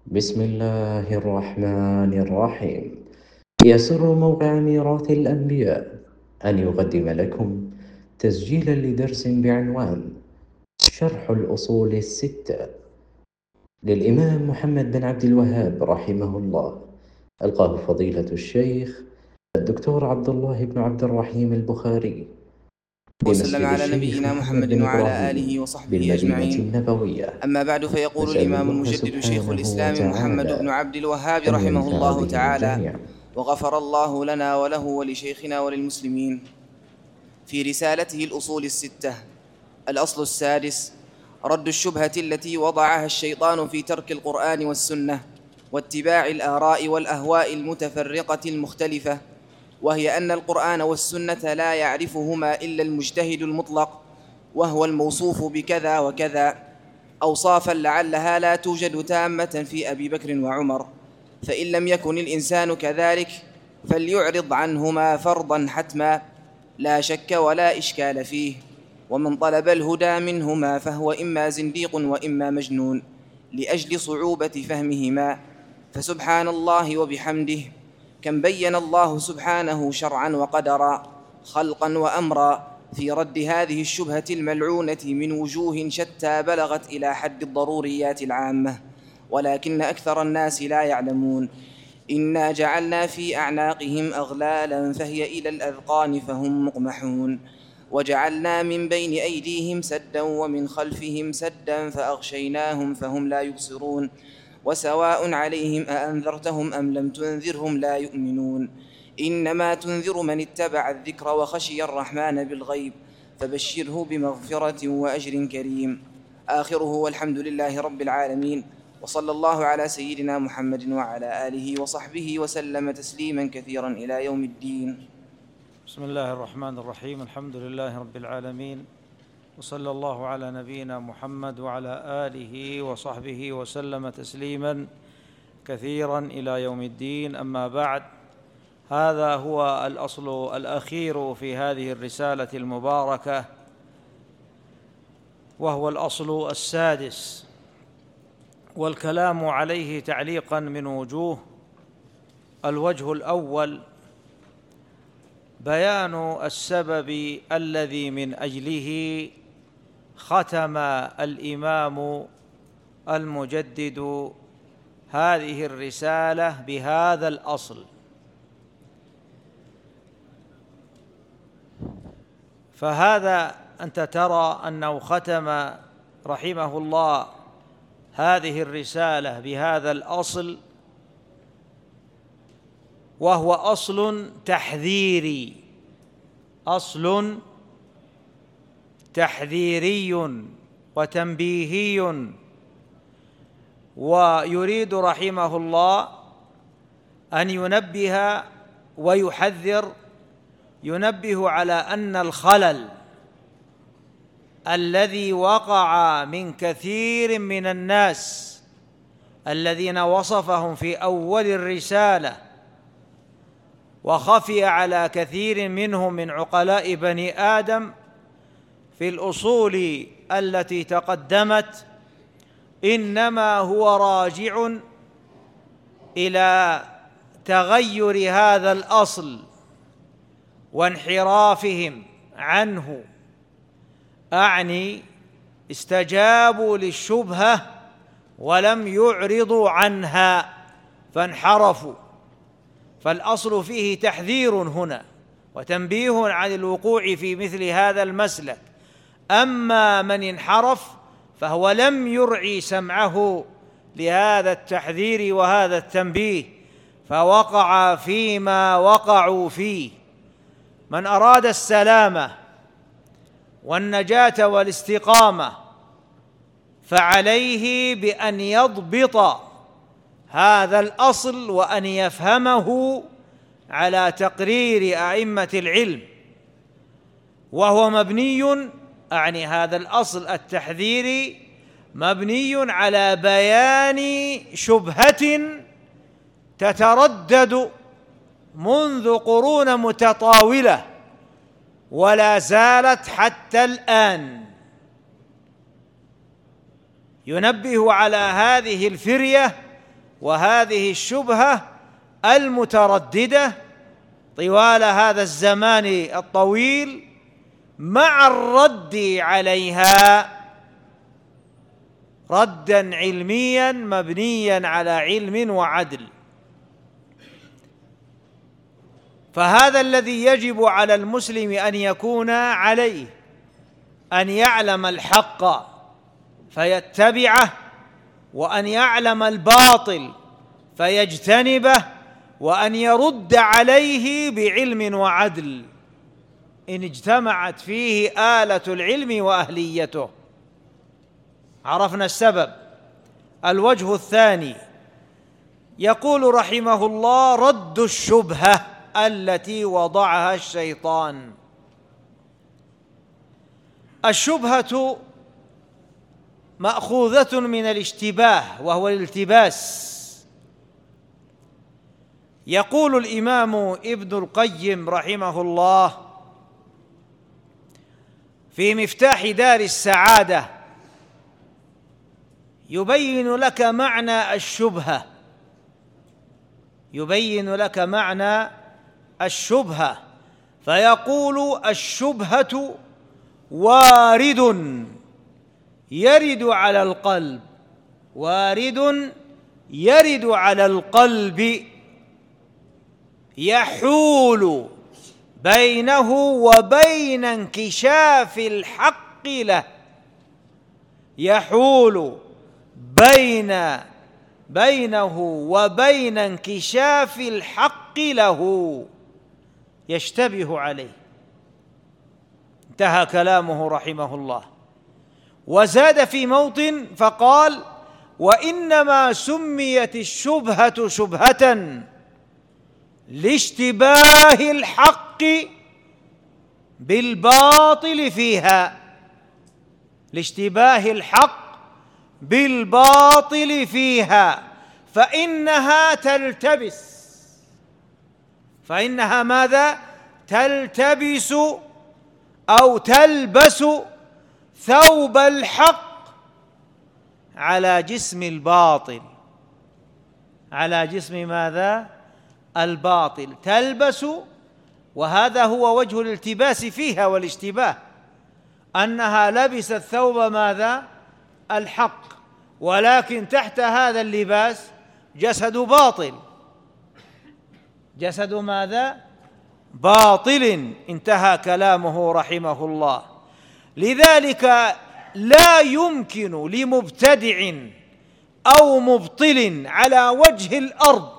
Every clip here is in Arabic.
بسم الله الرحمن الرحيم. يسر موقع ميراث الأنبياء أن يقدم لكم تسجيلا لدرس بعنوان شرح الأصول الستة للإمام محمد بن عبد الوهاب رحمه الله، ألقاه فضيلة الشيخ الدكتور عبد الله بن عبد الرحيم البخاري وسلم بمسجد على الشيخ نبينا محمد محمد بن وعلى آله إبراهيم وصحبه بالمدينة أجمعين. النبوية. أما بعد، فيقول نسأل الإمام الله المجدد شيخ سبحانه الإسلام محمد بن وتعالى عبد الوهاب أن رحمه ينفع الله به تعالى، الجميع. وغفر الله لنا وله ولشيخنا وللمسلمين. في رسالته الأصول الستة، الأصل السادس: رد الشبهة التي وضعها الشيطان في ترك القرآن والسنة واتباع الآراء والأهواء المتفرقة المختلفة، وهي أن القرآن والسنة لا يعرفهما إلا المجتهد المطلق، وهو الموصوف بكذا وكذا، أوصافا لعلها لا توجد تامة في أبي بكر وعمر، فإن لم يكن الإنسان كذلك فليعرض عنهما فرضا حتما لا شك ولا إشكال فيه. ومن طلب الهدى منهما فهو إما زنديق وإما مجنون لأجل صعوبة فهمهما. فسبحان الله وبحمده، كم بين الله سبحانه شرعا وقدرا، خلقا وأمرا، في رد هذه الشبهة الملعونة من وجوه شتى بلغت إلى حد الضروريات العامة، ولكن أكثر الناس لا يعلمون. إنا جعلنا في أعناقهم أغلالا فهي إلى الأذقان فهم مقمحون، وجعلنا من بين أيديهم سدا ومن خلفهم سدا فأغشيناهم فهم لا يبصرون، وسواء عليهم أأنذرتهم أم لم تنذرهم لا يؤمنون. إنما تنذر من اتبع الذكر وخشي الرحمن بالغيب، فبشره بمغفرة وأجر كريم. آخره والحمد لله رب العالمين، وصلى الله على سيدنا محمد وعلى آله وصحبه وسلم تسليما كثيرا إلى يوم الدين. بسم الله الرحمن الرحيم. الحمد لله رب العالمين، وصلى الله على نبينا محمد وعلى آله وصحبه وسلم تسليما كثيرا إلى يوم الدين. أما بعد، هذا هو الأصل الأخير في هذه الرسالة المباركة، وهو الأصل السادس، والكلام عليه تعليقا من وجوه. الوجه الأول: بيان السبب الذي من أجله ختم الإمام المجدد هذه الرسالة بهذا الأصل. فهذا أنت ترى أنه ختم رحمه الله هذه الرسالة بهذا الأصل، وهو أصل تحذيري، أصل تحذيري وتنبيهي. ويريد رحمه الله أن ينبه ويحذر، ينبه على أن الخلل الذي وقع من كثير من الناس الذين وصفهم في أول الرسالة، وخفي على كثير منهم من عقلاء بني آدم في الأصول التي تقدمت، إنما هو راجع إلى تغير هذا الأصل وانحرافهم عنه. أعني استجابوا للشبهة ولم يعرضوا عنها فانحرفوا. فالأصل فيه تحذير هنا وتنبيه عن الوقوع في مثل هذا المسلك. أما من انحرف فهو لم يرعي سمعه لهذا التحذير وهذا التنبيه، فوقع فيما وقعوا فيه. من أراد السلامة والنجاة والاستقامة فعليه بأن يضبط هذا الأصل وأن يفهمه على تقرير أئمة العلم، وهو مبني، أعني هذا الأصل التحذيري مبني على بيان شبهة تتردد منذ قرون متطاولة ولا زالت حتى الآن. ينبه على هذه الفرية وهذه الشبهة المترددة طوال هذا الزمان الطويل مع الرد عليها ردا علميا مبنيا على علم وعدل. فهذا الذي يجب على المسلم أن يكون عليه، أن يعلم الحق فيتبعه، وأن يعلم الباطل فيجتنبه، وأن يرد عليه بعلم وعدل إن اجتمعت فيه آلة العلم وأهليته. عرفنا السبب. الوجه الثاني يقول رحمه الله: رد الشبهة التي وضعها الشيطان. الشبهة مأخوذة من الاشتباه وهو الالتباس. يقول الإمام ابن القيم رحمه الله في مفتاح دار السعادة، يبين لك معنى الشبهة، يبين لك معنى الشبهة، فيقول: الشبهة وارد يرد على القلب، وارد يرد على القلب، يحول بينه وبين انكشاف الحق له، يحول بينه وبين انكشاف الحق له، يشتبه عليه. انتهى كلامه رحمه الله. وزاد في موطن فقال: وإنما سميت الشبهة شبهة لاشتباه الحق بالباطل فيها، لاشتباه الحق بالباطل فيها، فإنها تلتبس، فإنها ماذا؟ تلتبس أو تلبس ثوب الحق على جسم الباطل، على جسم ماذا؟ الباطل. تلبس، وهذا هو وجه الالتباس فيها والاشتباه، أنها لبست ثوب ماذا؟ الحق، ولكن تحت هذا اللباس جسد باطل، جسد ماذا؟ باطل. انتهى كلامه رحمه الله. لذلك لا يمكن لمبتدع أو مبطل على وجه الأرض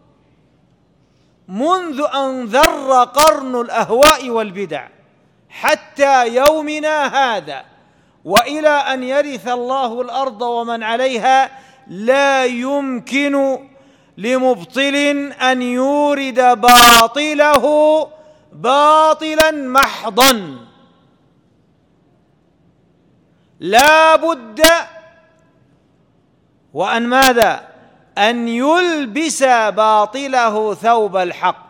منذ أن ذر قرن الأهواء والبدع حتى يومنا هذا وإلى أن يرث الله الأرض ومن عليها، لا يمكن لمبطل أن يورد باطله باطلا محضا، لا بد وأن ماذا؟ أن يلبس باطله ثوب الحق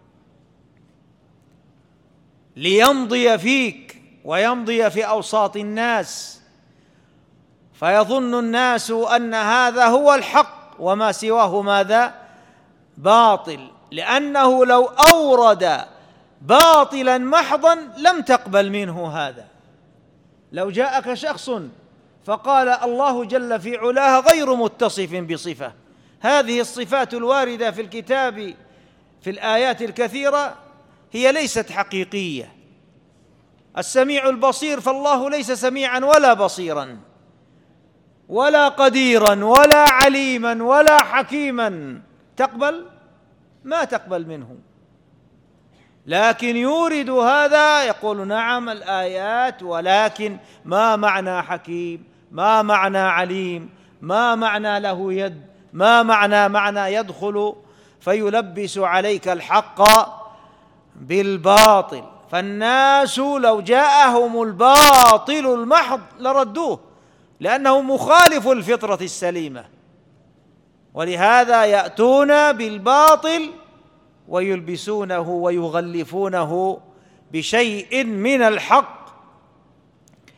ليمضي فيك ويمضي في أوساط الناس، فيظن الناس أن هذا هو الحق وما سواه ماذا؟ باطل، لأنه لو أورد باطلا محضا لم تقبل منه هذا. لو جاءك شخص فقال: الله جل في علاه غير متصف بصفة، هذه الصفات الواردة في الكتاب في الآيات الكثيرة هي ليست حقيقية. السميع البصير، فالله ليس سميعا ولا بصيرا ولا قديرا ولا عليما ولا حكيما، تقبل؟ ما تقبل منه. لكن يورد هذا، يقول: نعم الآيات، ولكن ما معنى حكيم؟ ما معنى عليم؟ ما معنى له يد؟ ما معنى يدخل؟ فيلبس عليك الحق بالباطل. فالناس لو جاءهم الباطل المحض لردوه، لأنه مخالف الفطرة السليمة، ولهذا يأتون بالباطل ويلبسونه ويغلفونه بشيء من الحق.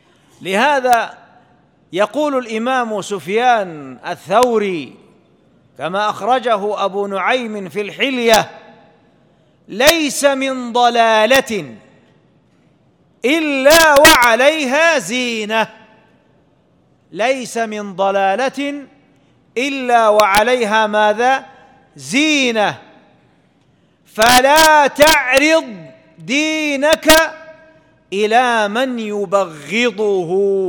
لهذا يقول الإمام سفيان الثوري كما أخرجه أبو نعيم في الحلية: ليس من ضلالة إلا وعليها زينة. ليس من ضلالة إلا وعليها ماذا؟ زينة. فلا تعرض دينك إلى من يبغضه.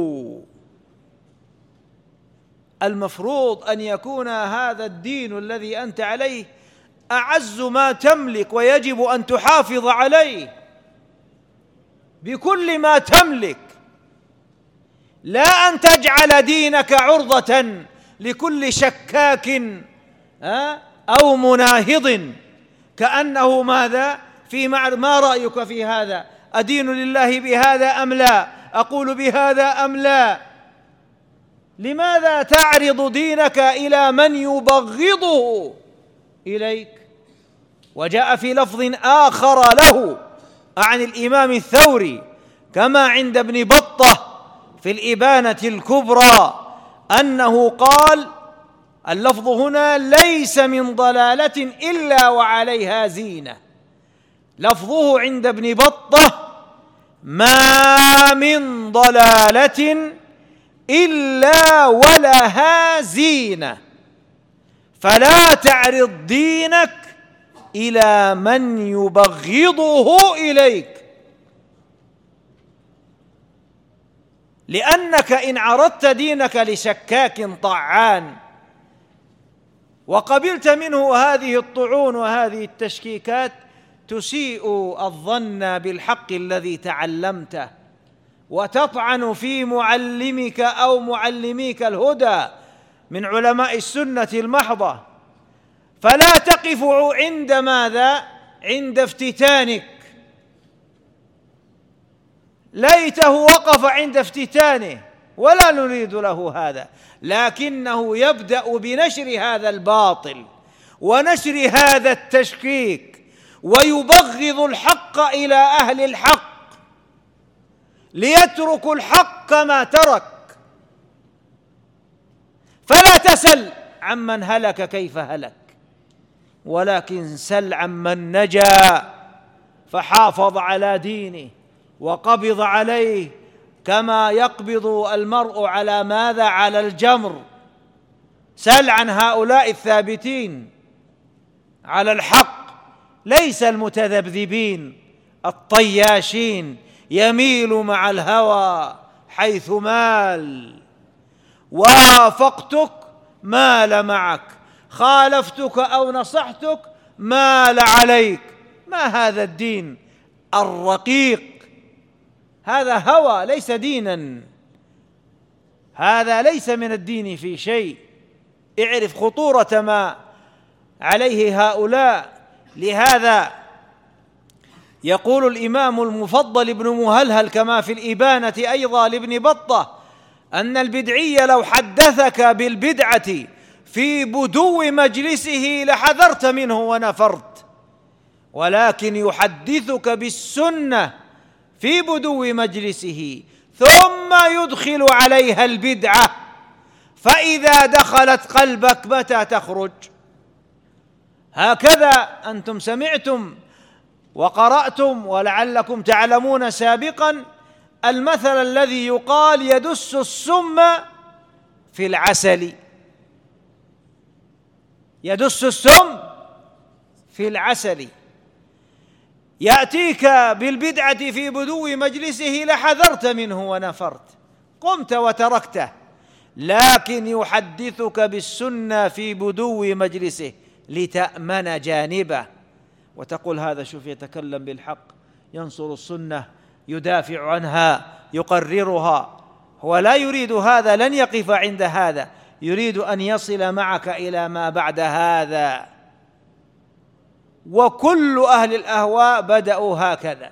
المفروض أن يكون هذا الدين الذي أنت عليه أعز ما تملك، ويجب أن تحافظ عليه بكل ما تملك، لا أن تجعل دينك عرضة لكل شكاك أو مناهض كأنه ماذا؟ ما رأيك في هذا؟ أدين لله بهذا أم لا؟ أقول بهذا أم لا؟ لماذا تعرض دينك إلى من يبغضه إليك؟ وجاء في لفظ آخر له عن الإمام الثوري كما عند ابن بطة في الإبانة الكبرى أنه قال: اللفظ هنا ليس من ضلالة إلا وعليها زينة. لفظه عند ابن بطة: ما من ضلالة إلا ولها زينة، فلا تعرض دينك إلى من يبغضه إليك، لأنك إن عرضت دينك لشكاك طعان وقبلت منه هذه الطعون وهذه التشكيكات، تسيء الظن بالحق الذي تعلمته، وتطعن في معلمك أو معلميك الهدى من علماء السنة المحضة. فلا تقف عند ماذا؟ عند افتتانك. ليته وقف عند افتتانه، ولا نريد له هذا، لكنه يبدأ بنشر هذا الباطل ونشر هذا التشكيك، ويبغض الحق إلى أهل الحق ليتركوا الحق كما ترك. فلا تسل عمن هلك كيف هلك، ولكن سل عمن نجا فحافظ على دينه وقبض عليه، كما يقبض المرء على ماذا؟ على الجمر. سل عن هؤلاء الثابتين على الحق، ليس المتذبذبين الطياشين يميل مع الهوى حيث مال. وافقتك مال معك، خالفتك أو نصحتك مال عليك. ما هذا الدين الرقيق؟ هذا هوى ليس دينا، هذا ليس من الدين في شيء. اعرف خطورة ما عليه هؤلاء. لهذا يقول الإمام المفضل ابن مهلهل كما في الإبانة أيضا لابن بطة أن البدعي لو حدثك بالبدعة في بدو مجلسه لحذرت منه ونفرت، ولكن يحدثك بالسنة في بدو مجلسه ثم يدخل عليها البدعة، فإذا دخلت قلبك متى تخرج؟ هكذا أنتم سمعتم وقرأتم ولعلكم تعلمون سابقا المثل الذي يقال: يدس السم في العسل. يدس السم في العسل. يأتيك بالبدعة في بدو مجلسه لحذرت منه ونفرت، قمت وتركته، لكن يحدثك بالسنة في بدو مجلسه لتأمن جانبه، وتقول هذا شوف يتكلم بالحق، ينصر السنة، يدافع عنها، يقررها. هو لا يريد هذا، لن يقف عند هذا، يريد أن يصل معك إلى ما بعد هذا. وكل أهل الأهواء بدأوا هكذا،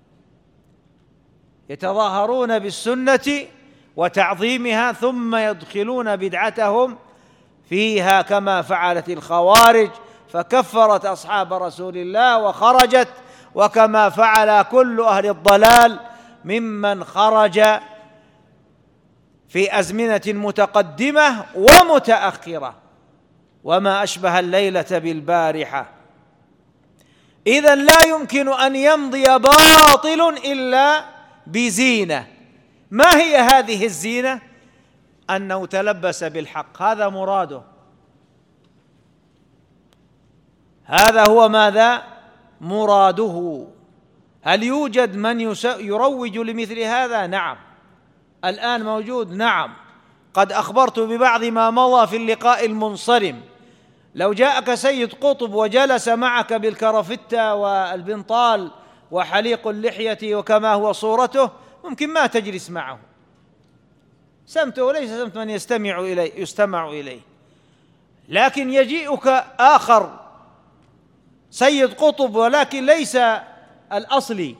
يتظاهرون بالسنة وتعظيمها ثم يدخلون بدعتهم فيها كما فعلت الخوارج فكفرت أصحاب رسول الله وخرجت، وكما فعل كل أهل الضلال ممن خرج في أزمنة متقدمة ومتأخرة. وما أشبه الليلة بالبارحة. إذن لا يمكن أن يمضي باطل إلا بزينة. ما هي هذه الزينة؟ أنه تلبس بالحق، هذا مراده، هذا هو ماذا؟ مراده. هل يوجد من يروج لمثل هذا؟ نعم، الآن موجود. نعم، قد أخبرت ببعض ما مضى في اللقاء المنصرم. لو جاءك سيد قطب وجلس معك بالكرافتة والبنطال وحليق اللحية وكما هو صورته، ممكن ما تجلس معه. سمته ليس سمت من يستمع إليه. لكن يجيئك آخر سيد قطب ولكن ليس الأصلي،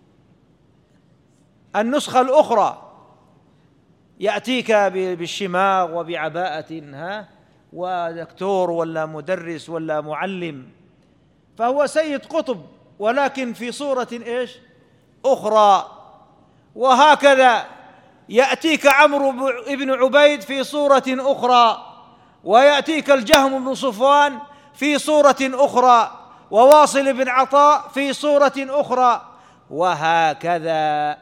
النسخة الأخرى، يأتيك بالشماغ وبعباءة ودكتور ولا مدرس ولا معلم، فهو سيد قطب ولكن في صورة إيش؟ أخرى. وهكذا يأتيك عمرو بن عبيد في صورة أخرى، ويأتيك الجهم بن صفوان في صورة أخرى، وواصل بن عطاء في صورة أخرى، وهكذا.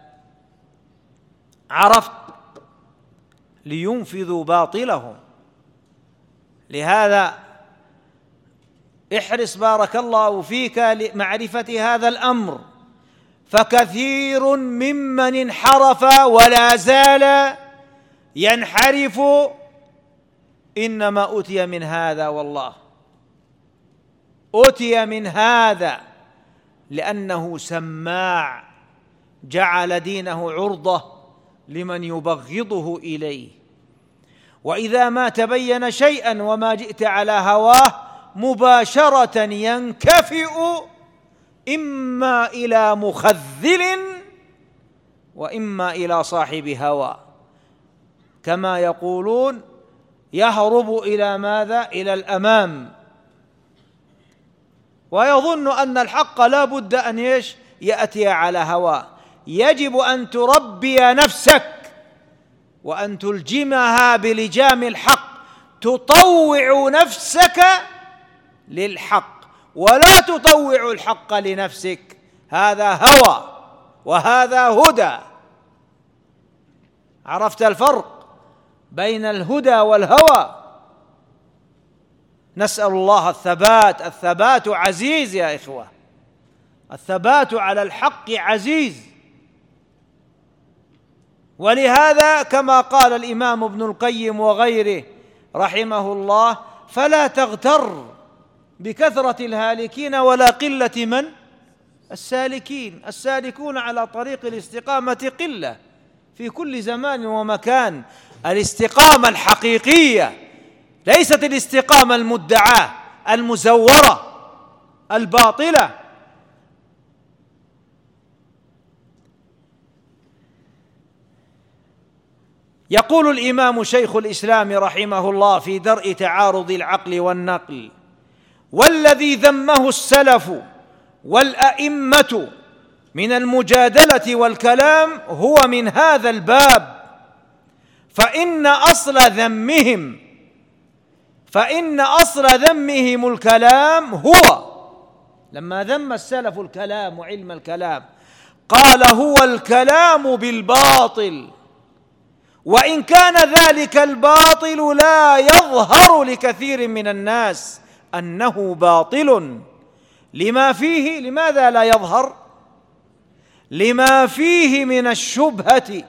عرفت؟ لينفذوا باطلهم. لهذا احرص بارك الله فيك لمعرفة هذا الأمر، فكثير ممن انحرف ولا زال ينحرف إنما أتي من هذا، والله أتي من هذا، لأنه سماع، جعل دينه عرضة لمن يبغضه إليه. وإذا ما تبين شيئا وما جئت على هواه مباشرة ينكفئ إما إلى مخذل وإما إلى صاحب هوى، كما يقولون يهرب إلى ماذا؟ إلى الأمام، ويظن أن الحق لا بد أن يأتي على هواه. يجب أن تربي نفسك وأن تلجمها بلجام الحق، تطوع نفسك للحق ولا تطوع الحق لنفسك، هذا هوى وهذا هدى. عرفت الفرق بين الهدى والهوى؟ نسأل الله الثبات. الثبات عزيز يا إخوة، الثبات على الحق عزيز. ولهذا كما قال الإمام ابن القيم وغيره رحمه الله: فلا تغتر بكثرة الهالكين ولا قلة من السالكين. السالكون على طريق الاستقامة قلة في كل زمان ومكان. الاستقامة الحقيقية ليست الاستقامة المدعاة المزورة الباطلة. يقول الإمام شيخ الإسلام رحمه الله في درء تعارض العقل والنقل: والذي ذمه السلف والأئمة من المجادلة والكلام هو من هذا الباب، فإن أصل ذمهم الكلام هو، لما ذم السلف الكلام وعلم الكلام قال: هو الكلام بالباطل، وإن كان ذلك الباطل لا يظهر لكثير من الناس أنه باطل لما فيه. لماذا لا يظهر؟ لما فيه من الشبهة.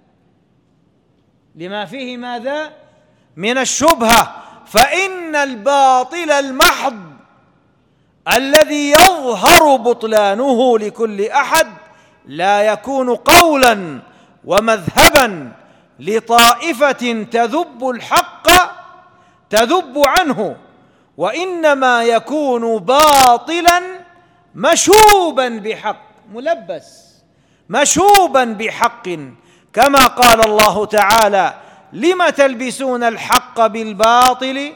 لما فيه ماذا؟ من الشبهة. فإن الباطل المحض الذي يظهر بطلانه لكل أحد لا يكون قولا ومذهبا لطائفة تذب الحق تذب عنه، وإنما يكون باطلا مشوبا بحق، ملبس مشوبا بحق، كما قال الله تعالى: لم تلبسون الحق بالباطل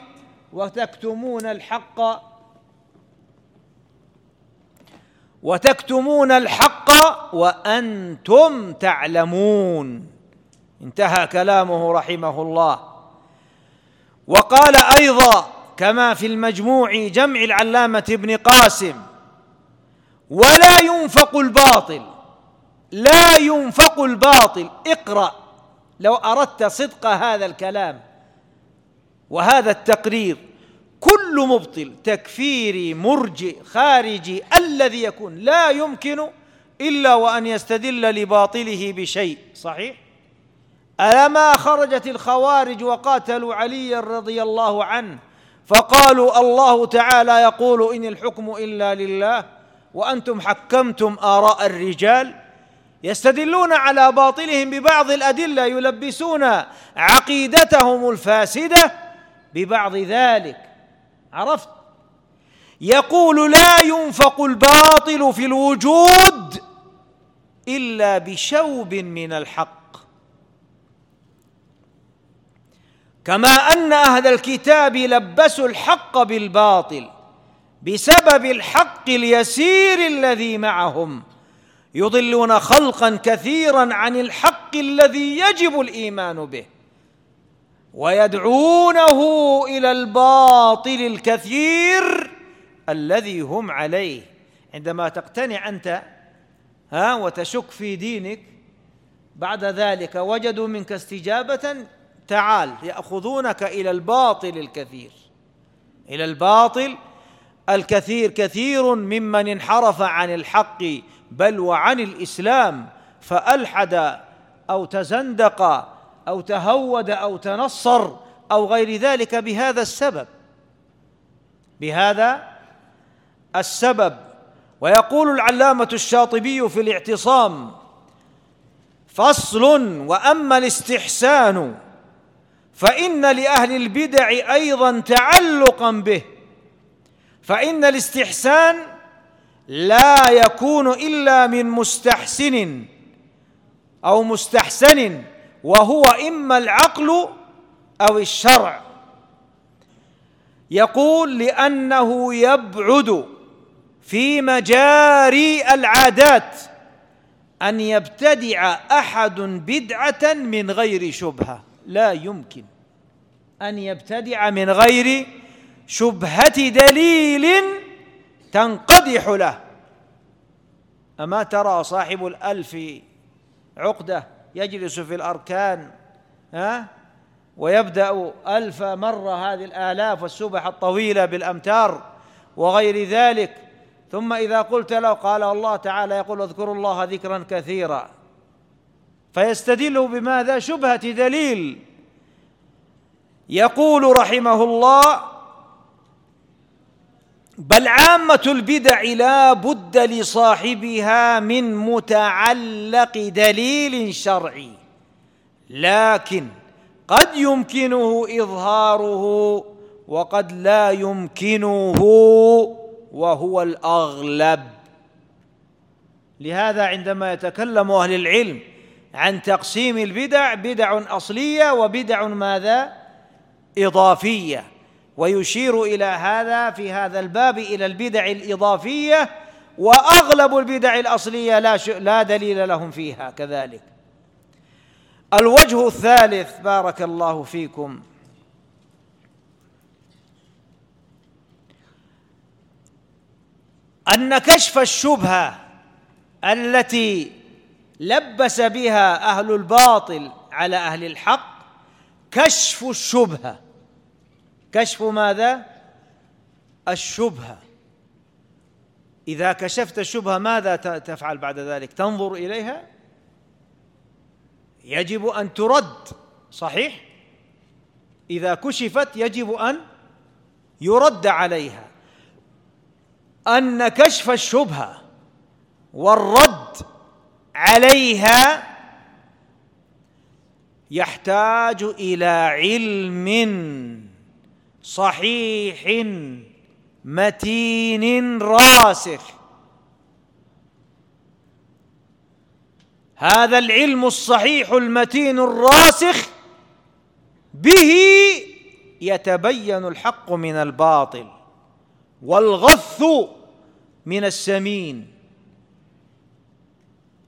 وتكتمون الحق وأنتم تعلمون. انتهى كلامه رحمه الله. وقال أيضا: كما في المجموع جمع العلامة ابن قاسم: ولا ينفق الباطل، لا ينفق الباطل. اقرأ لو أردت صدق هذا الكلام وهذا التقرير: كل مبطل تكفيري مرجئ خارجي الذي يكون لا يمكن إلا وأن يستدل لباطله بشيء. صحيح؟ ألما خرجت الخوارج وقاتلوا علي رضي الله عنه فقالوا الله تعالى يقول إن الحكم إلا لله وأنتم حكمتم آراء الرجال؟ يستدلون على باطلهم ببعض الأدلة، يلبسون عقيدتهم الفاسدة ببعض ذلك. عرفت؟ يقول: لا ينفق الباطل في الوجود إلا بشوب من الحق، كما أن أهل الكتاب لبسوا الحق بالباطل بسبب الحق اليسير الذي معهم، يضلون خلقا كثيرا عن الحق الذي يجب الإيمان به، ويدعونه إلى الباطل الكثير الذي هم عليه. عندما تقتنع أنت وتشك في دينك، بعد ذلك وجدوا منك استجابة، تعال، يأخذونك إلى الباطل الكثير، إلى الباطل الكثير. كثير ممن انحرف عن الحق بل وعن الإسلام فألحد أو تزندق أو تهود أو تنصر أو غير ذلك بهذا السبب. ويقول العلامة الشاطبي في الاعتصام: فصل: وأما الاستحسان فإن لأهل البدع أيضا تعلقا به، فإن الاستحسان لا يكون إلا من مستحسن أو مستحسن، وهو إما العقل أو الشرع. يقول: لأنه يبعد في مجاري العادات أن يبتدع أحد بدعة من غير شبهة. لا يمكن أن يبتدع من غير شبهة دليل تنقدح له. أما ترى صاحب الألف عقدة يجلس في الأركان ويبدأ 1000 مرة هذه الآلاف والسبح الطويلة بالأمتار وغير ذلك، ثم إذا قلت له قال الله تعالى يقول: اذكروا الله ذكرا كثيرا، فيستدل بماذا؟ شبهة دليل. يقول رحمه الله: بل عامة البدع لا بد لصاحبها من متعلق دليل شرعي، لكن قد يمكنه إظهاره وقد لا يمكنه، وهو الأغلب. لهذا عندما يتكلم أهل العلم عن تقسيم البدع: بدع أصلية وبدع ماذا؟ إضافية. ويشير إلى هذا في هذا الباب إلى البدع الإضافية، وأغلب البدع الأصلية لا دليل لهم فيها كذلك. الوجه الثالث بارك الله فيكم: أن كشف الشبهة التي لبس بها أهل الباطل على أهل الحق، كشف الشبهة. كشف ماذا؟ الشبهة. إذا كشفت الشبهة ماذا تفعل بعد ذلك؟ تنظر إليها؟ يجب أن ترد. صحيح؟ إذا كشفت يجب أن يرد عليها. أن كشف الشبهة والرد عليها يحتاج إلى علم صحيح متين راسخ. هذا العلم الصحيح المتين الراسخ به يتبين الحق من الباطل والغث من السمين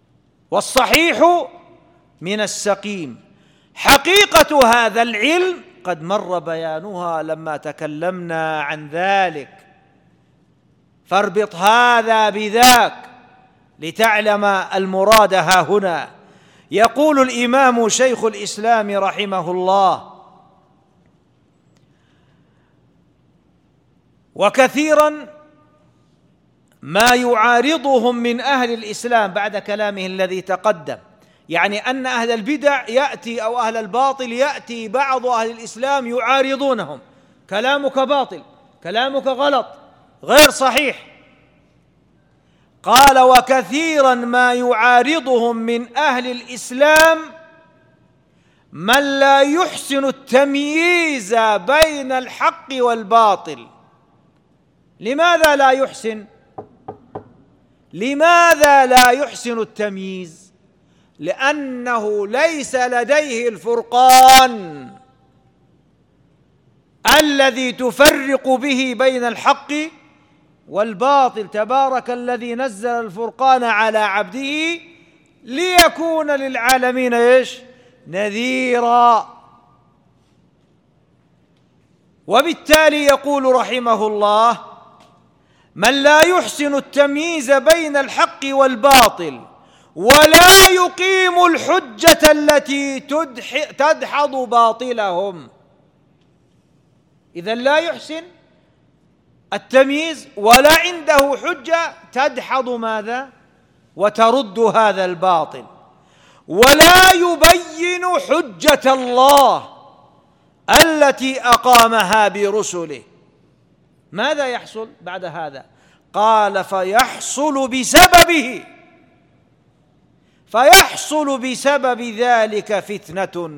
والصحيح من السقيم. حقيقة هذا العلم قد مر بيانها لما تكلمنا عن ذلك، فاربط هذا بذاك لتعلم المراد ها هنا. يقول الإمام شيخ الإسلام رحمه الله: وكثيرا ما يعارضهم من أهل الإسلام، بعد كلامه الذي تقدم، يعني أن أهل البدع يأتي أو أهل الباطل يأتي بعض أهل الإسلام يعارضونهم: كلامك باطل، كلامك غلط، غير صحيح. قال: وكثيرا ما يعارضهم من أهل الإسلام من لا يحسن التمييز بين الحق والباطل. لماذا لا يحسن؟ لماذا لا يحسن التمييز؟ لأنه ليس لديه الفرقان الذي تفرق به بين الحق والباطل. تبارك الذي نزل الفرقان على عبده ليكون للعالمين نذيرا. وبالتالي يقول رحمه الله: من لا يحسن التمييز بين الحق والباطل ولا يقيم الحجة التي تدحض باطلهم. إذن لا يحسن التمييز ولا عنده حجة تدحض ماذا؟ وترد هذا الباطل. ولا يبين حجة الله التي أقامها برسله. ماذا يحصل بعد هذا؟ قال: فيحصل بسبب ذلك فتنة.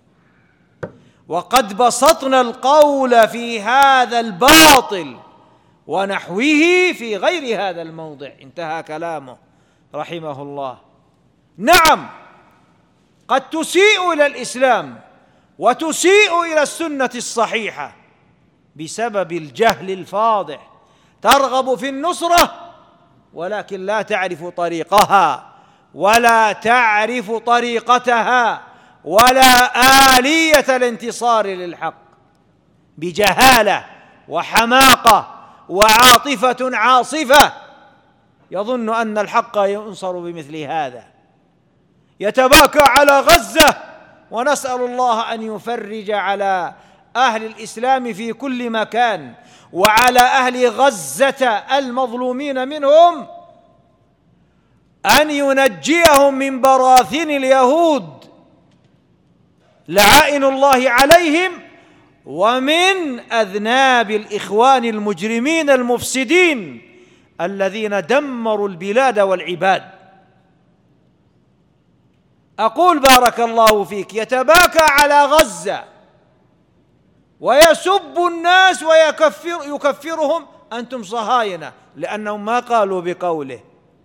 وقد بسطنا القول في هذا الباطل ونحوه في غير هذا الموضع. انتهى كلامه رحمه الله. نعم، قد تسيء إلى الإسلام وتسيء إلى السنة الصحيحة بسبب الجهل الفاضح، ترغب في النصرة ولكن لا تعرف طريقها ولا تعرف طريقتها ولا آلية الانتصار للحق، بجهالة وحماقة وعاطفة عاصفة، يظن أن الحق ينصر بمثل هذا. يتباكى على غزة، ونسأل الله أن يفرج على أهل الإسلام في كل مكان وعلى أهل غزة المظلومين منهم، أن ينجيهم من براثن اليهود لعائن الله عليهم ومن أذناب الإخوان المجرمين المفسدين الذين دمروا البلاد والعباد. أقول بارك الله فيك: يتباكى على غزة ويسب الناس ويكفرهم: أنتم صهاينة، لأنهم ما قالوا بقوله.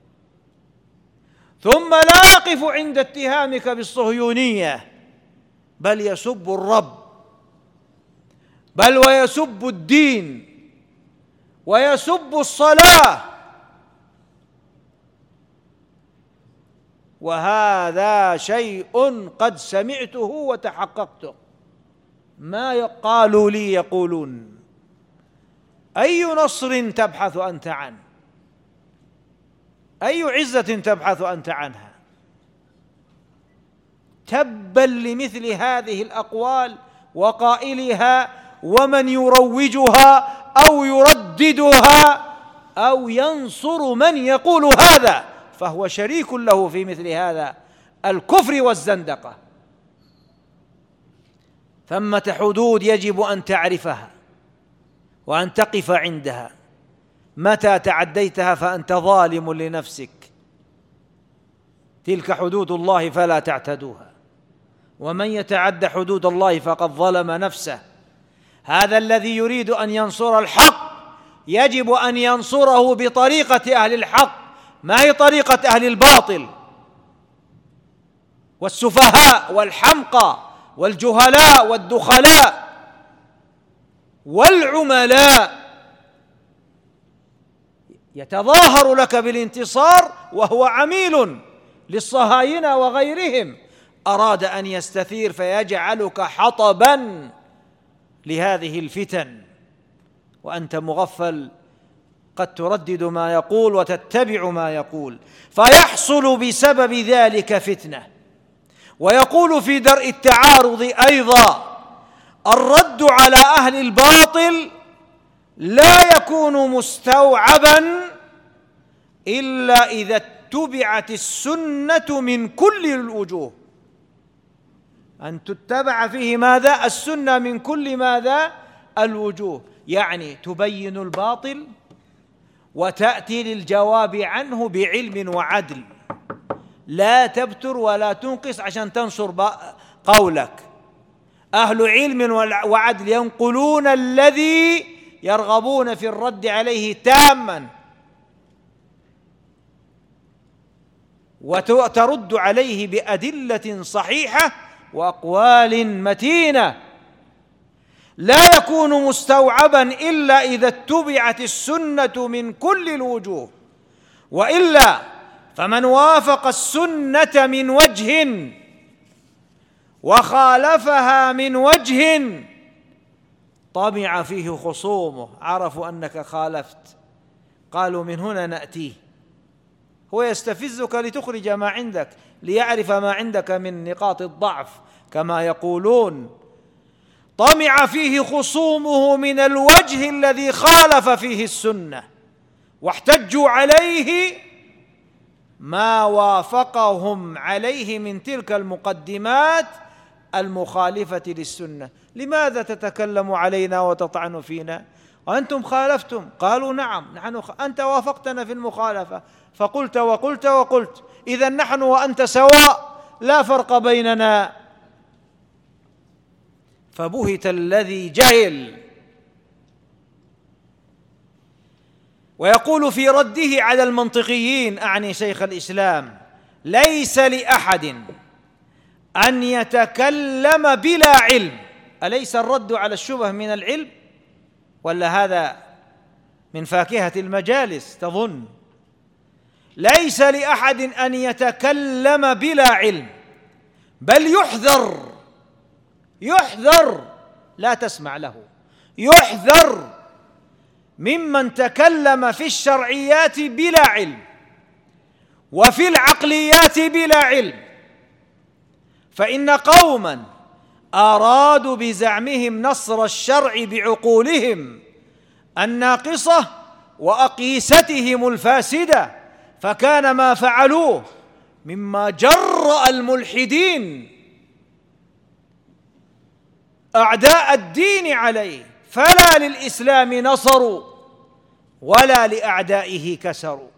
ثم لا يقف عند اتهامك بالصهيونية، بل يسب الرب، بل ويسب الدين ويسب الصلاة. وهذا شيء قد سمعته وتحققته. ما قالوا لي يقولون: أي نصر تبحث أنت عنه؟ أي عزة تبحث أنت عنها؟ تبا لمثل هذه الأقوال وقائلها ومن يروجها أو يرددها أو ينصر من يقول هذا، فهو شريك له في مثل هذا الكفر والزندقة. ثمة حدود يجب أن تعرفها وأن تقف عندها. متى تعديتها فأنت ظالم لنفسك. تلك حدود الله فلا تعتدوها، ومن يتعد حدود الله فقد ظلم نفسه. هذا الذي يريد أن ينصر الحق يجب أن ينصره بطريقة أهل الحق، ما هي طريقة أهل الباطل والسفهاء والحمقى والجهلاء والدخلاء والعملاء. يتظاهر لك بالانتصار وهو عميل للصهاينة وغيرهم، أراد أن يستثير فيجعلك حطبا لهذه الفتن وأنت مغفل، قد تردد ما يقول وتتبع ما يقول، فيحصل بسبب ذلك فتنة. ويقول في درء التعارض أيضا: الرد على أهل الباطل لا يكون مستوعبا إلا إذا اتبعت السنة من كل الوجوه. أن تتبع فيه ماذا؟ السنة من كل ماذا؟ الوجوه، يعني تبين الباطل وتأتي للجواب عنه بعلم وعدل، لا تبتر ولا تنقص عشان تنصر قولك. أهل علم وعدل ينقلون الذي يرغبون في الرد عليه تاماً، وترد عليه بأدلة صحيحة وأقوال متينة. لا يكون مستوعبا إلا إذا اتبعت السنة من كل الوجوه، وإلا فمن وافق السنة من وجه وخالفها من وجه طمع فيه خصومه، عرفوا أنك خالفت، قالوا من هنا نأتيه. هو يستفزك لتخرج ما عندك، ليعرف ما عندك من نقاط الضعف كما يقولون. طمع فيه خصومه من الوجه الذي خالف فيه السنة، واحتجوا عليه ما وافقهم عليه من تلك المقدمات المخالفة للسنة. لماذا تتكلم علينا وتطعن فينا وأنتم خالفتم؟ قالوا نعم، أنت وافقتنا في المخالفة فقلت وقلت وقلت، إذا نحن وأنت سواء، لا فرق بيننا. فبهت الذي جهل. ويقول في رده على المنطقيين، أعني شيخ الإسلام: ليس لأحد أن يتكلم بلا علم. أليس الرد على الشبه من العلم؟ ولا هذا من فاكهة المجالس تظن؟ ليس لأحد أن يتكلم بلا علم، بل يحذر، لا تسمع له، يحذر ممن تكلم في الشرعيات بلا علم وفي العقليات بلا علم. فإن قوما أرادوا بزعمهم نصر الشرع بعقولهم الناقصة وأقيستهم الفاسدة، فكان ما فعلوه مما جرأ الملحدين أعداء الدين عليه، فلا للإسلام نصروا ولا لأعدائه كسروا.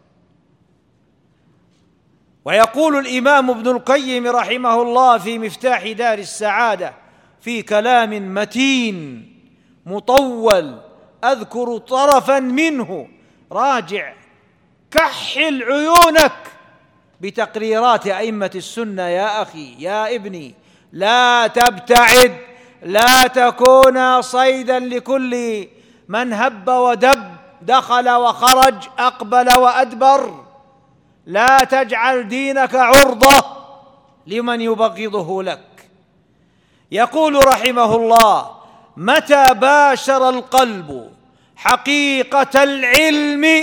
ويقول الإمام ابن القيم رحمه الله في مفتاح دار السعادة في كلام متين مطول، أذكر طرفا منه، راجع كحل عيونك بتقريرات أئمة السنة يا أخي يا ابني، لا تبتعد، لا تكون صيدا لكل من هب ودب، دخل وخرج، أقبل وأدبر. لا تجعل دينك عرضة لمن يبغضه لك. يقول رحمه الله: متى باشر القلب حقيقة العلم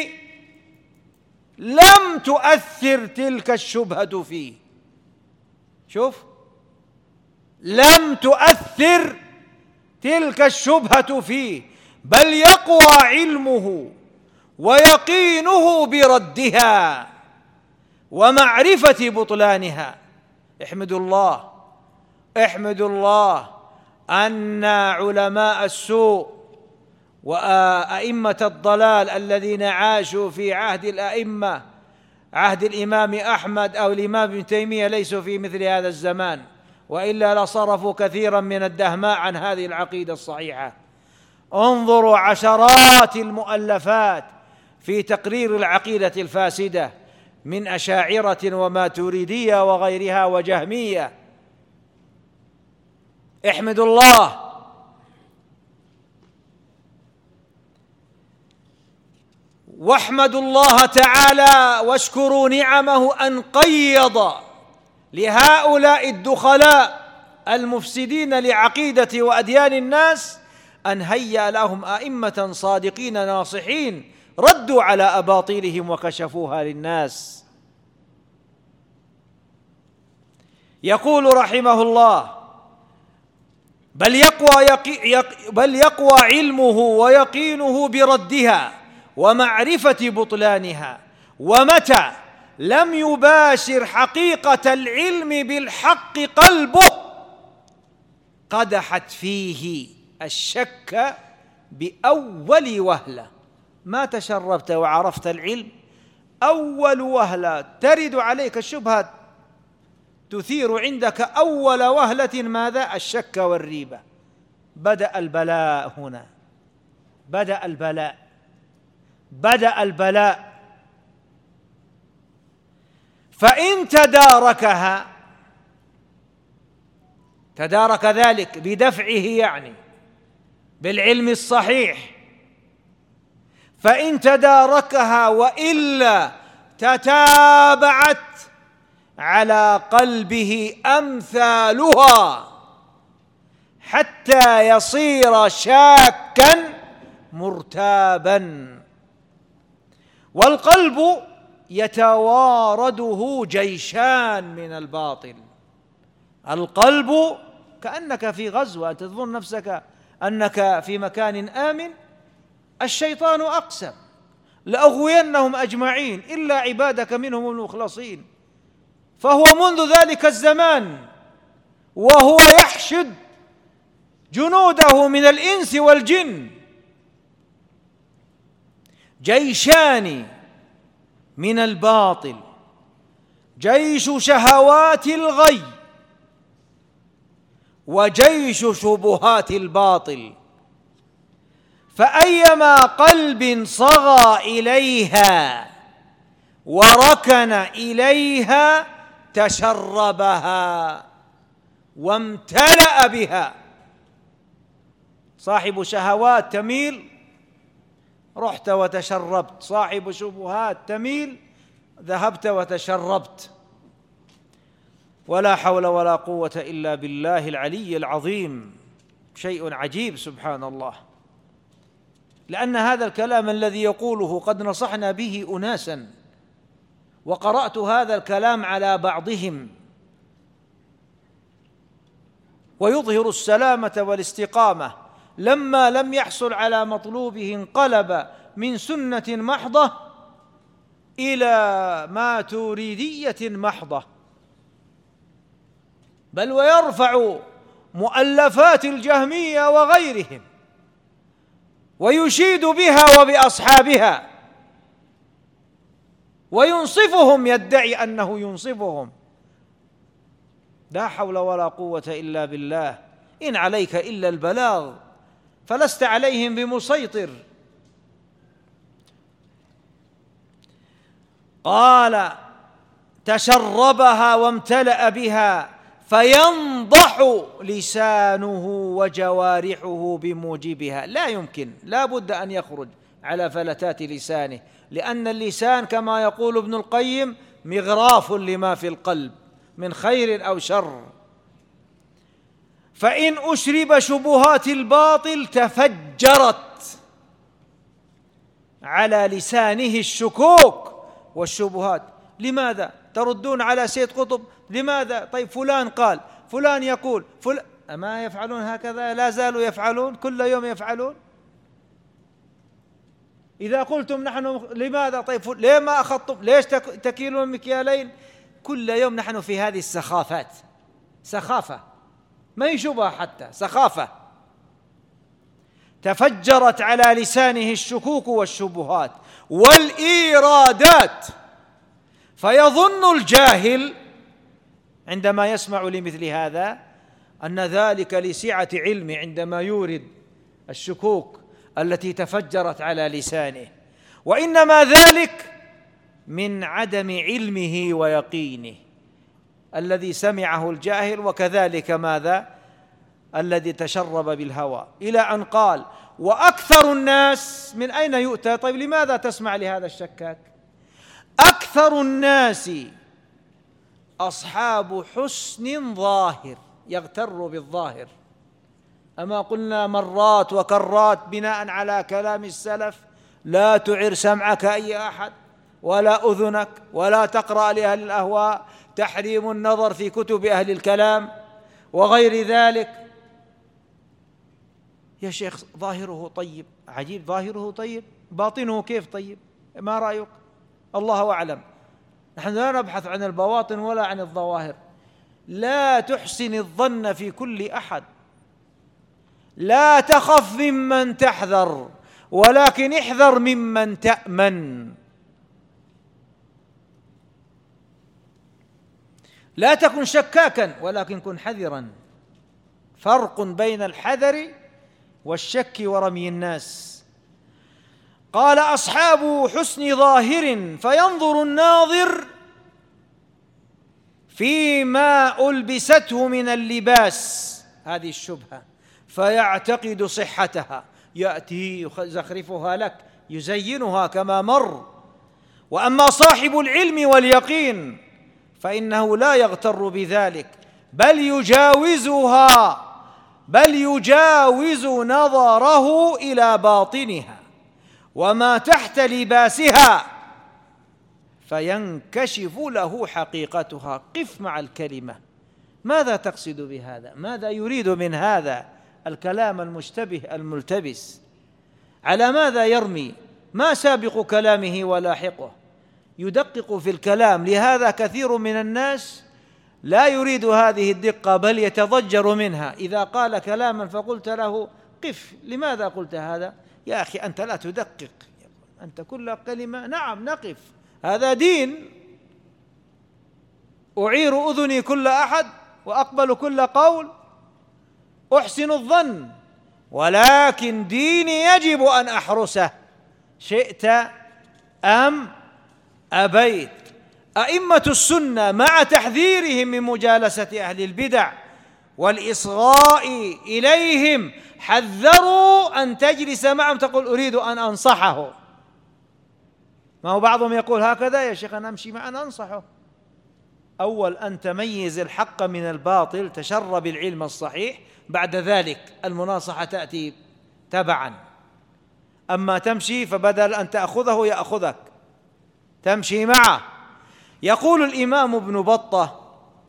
لم تؤثر تلك الشبهة فيه. شوف، لم تؤثر تلك الشبهة فيه، بل يقوى علمه ويقينه بردها ومعرفة بطلانها. احمد الله أن علماء السوء وأئمة الضلال الذين عاشوا في عهد الأئمة، عهد الإمام أحمد أو الإمام ابن تيمية، ليسوا في مثل هذا الزمان، وإلا لصرفوا كثيرا من الدهماء عن هذه العقيدة الصحيحة. انظروا عشرات المؤلفات في تقرير العقيدة الفاسدة من أشاعرة وماتريدية وغيرها وجهمية. احمد الله. واحمدوا الله تعالى واشكروا نعمه أن قيض لهؤلاء الدخلاء المفسدين لعقيدة وأديان الناس أن هيأ لهم أئمة صادقين ناصحين ردوا على أباطيلهم وكشفوها للناس. يقول رحمه الله: بل يقوى علمه ويقينه بردها ومعرفة بطلانها، ومتى لم يباشر حقيقة العلم بالحق قلبه قدحت فيه الشك بأول وهلة. ما تشربت وعرفت العلم، أول وهلة ترد عليك الشبهة تثير عندك أول وهلة ماذا؟ الشك والريبة. بدأ البلاء هنا، بدأ البلاء. فإن تداركها، تدارك ذلك بدفعه يعني بالعلم الصحيح، فإن تداركها وإلا تتابعت على قلبه أمثالها حتى يصير شاكا مرتابا. والقلب يتوارده جيشان من الباطل. القلب كأنك في غزوة، تظن نفسك أنك في مكان آمن، الشيطان أقسم لأغوينهم أجمعين إلا عبادك منهم المخلصين. فهو منذ ذلك الزمان وهو يحشد جنوده من الإنس والجن، جيشان من الباطل، جيش شهوات الغي وجيش شبهات الباطل. فأيما قلب صغى إليها وركن إليها تشربها وامتلأ بها. صاحب شهوات تميل، رحت وتشربت، صاحب شبهات تميل، ذهبت وتشربت. ولا حول ولا قوة إلا بالله العلي العظيم. شيء عجيب سبحان الله. لأن هذا الكلام الذي يقوله قد نصحنا به أناسا، وقرأت هذا الكلام على بعضهم، ويظهر السلامة والاستقامة. لما لم يحصل على مطلوبه انقلب من سنة محضة إلى ماتريدية محضة، بل ويرفع مؤلفات الجهمية وغيرهم ويشيد بها وبأصحابها وينصفهم، يدعي أنه ينصفهم. لا حول ولا قوة إلا بالله. إن عليك إلا البلاغ فلست عليهم بمسيطر. قال: تشربها وامتلأ بها فينضح لسانه وجوارحه بموجبها. لا يمكن، لا بد أن يخرج على فلتات لسانه، لأن اللسان كما يقول ابن القيم مغراف لما في القلب من خير أو شر. فإن أشرب شبهات الباطل تفجرت على لسانه الشكوك والشبهات. لماذا تردون على سيد قطب؟ لماذا؟ طيب فلان قال، فلان يقول، أما يفعلون هكذا؟ لا زالوا يفعلون، كل يوم يفعلون. إذا قلتم نحن لماذا؟ طيب ليه ما أخذتم؟ ليش تكيلون المكيالين؟ كل يوم نحن في هذه السخافات، سخافة ما هي شبهة حتى، سخافة. تفجرت على لسانه الشكوك والشبهات والإيرادات. فيظن الجاهل عندما يسمع لمثل هذا أن ذلك لسعة علمه عندما يورد الشكوك التي تفجرت على لسانه، وإنما ذلك من عدم علمه ويقينه الذي سمعه الجاهل، وكذلك ماذا؟ الذي تشرب بالهوى. إلى أن قال: وأكثر الناس من أين يؤتى؟ طيب لماذا تسمع لهذا الشكاك؟ أكثر الناس أصحاب حسن ظاهر، يغتر بالظاهر. أما قلنا مرات وكرات بناء على كلام السلف: لا تعر سمعك أي أحد ولا أذنك ولا تقرأ لأهل الأهواء، تحريم النظر في كتب أهل الكلام وغير ذلك. يا شيخ ظاهره طيب، عجيب، ظاهره طيب، باطنه كيف طيب؟ ما رأيك؟ الله أعلم. نحن لا نبحث عن البواطن ولا عن الظواهر. لا تحسن الظن في كل أحد، لا تخف ممن تحذر، ولكن احذر ممن تأمن. لا تكن شكاكا ولكن كن حذرا. فرق بين الحذر والشك ورمي الناس. قال: أصحاب حسن ظاهر فينظر الناظر فيما ألبسته من اللباس، هذه الشبهة، فيعتقد صحتها، يأتي يزخرفها لك، يزينها كما مر. وأما صاحب العلم واليقين فإنه لا يغتر بذلك، بل يجاوز نظره إلى باطنها وما تحت لباسها فينكشف له حقيقتها. قف مع الكلمة، ماذا تقصد بهذا؟ ماذا يريد من هذا الكلام المشتبه الملتبس؟ على ماذا يرمي؟ ما سابق كلامه ولاحقه؟ يدقق في الكلام. لهذا كثير من الناس لا يريد هذه الدقة بل يتضجر منها. إذا قال كلاما فقلت له: قف، لماذا قلت هذا؟ يا أخي أنت لا تدقق، أنت كل كلمة نعم نقف، هذا دين. أعير أذني كل أحد وأقبل كل قول، أحسن الظن، ولكن ديني يجب أن أحرسه شئت أم أبيت. أئمة السنة مع تحذيرهم من مجالسة أهل البدع والإصغاء إليهم حذروا أن تجلس معهم تقول: أريد أن أنصحه. ما هو بعضهم يقول هكذا: يا شيخ أنا أمشي معه أنصحه. أول أن تميز الحق من الباطل، تشرب العلم الصحيح، بعد ذلك المناصحة تأتي تبعا. أما تمشي فبدل أن تأخذه يأخذك، تمشي معه. يقول الإمام ابن بطة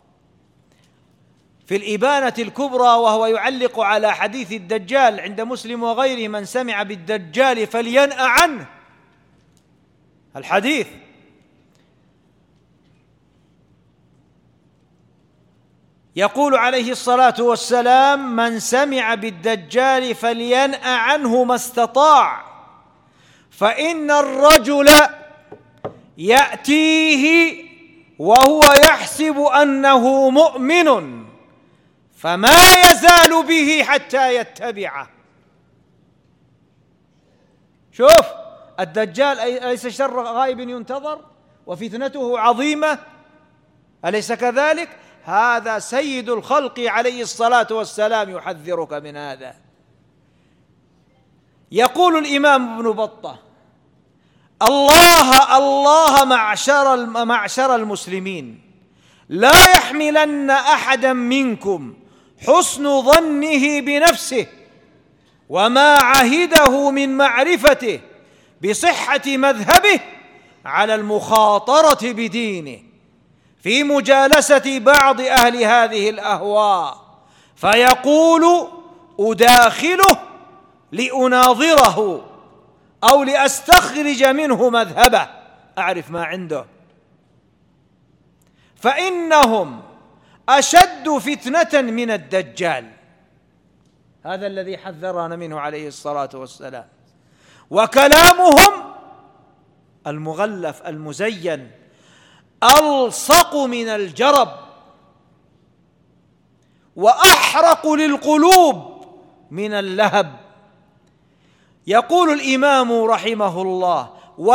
في الإبانة الكبرى وهو يعلق على حديث الدجال عند مسلم وغيره: من سمع بالدجال فلينأ عنه. الحديث يقول عليه الصلاة والسلام: من سمع بالدجال فلينأ عنه ما استطاع، فإن الرجل يأتيه وهو يحسب أنه مؤمن فما يزال به حتى يتبعه. شوف، الدجال أليس شر غائب ينتظر وفتنته عظيمة؟ أليس كذلك؟ هذا سيد الخلق عليه الصلاة والسلام يحذرك من هذا. يقول الإمام ابن بطة: الله معشر المسلمين، لا يحملن أحدا منكم حسن ظنه بنفسه وما عهده من معرفته بصحة مذهبه على المخاطرة بدينه في مجالسة بعض أهل هذه الأهواء، فيقول: أداخله لأناظره أو لأستخرج منه مذهبه، أعرف ما عنده، فإنهم أشد فتنة من الدجال. هذا الذي حذرنا منه عليه الصلاة والسلام. وكلامهم المغلف المزين ألصق من الجرب وأحرق للقلوب من اللهب. يقول الإمام رحمه الله: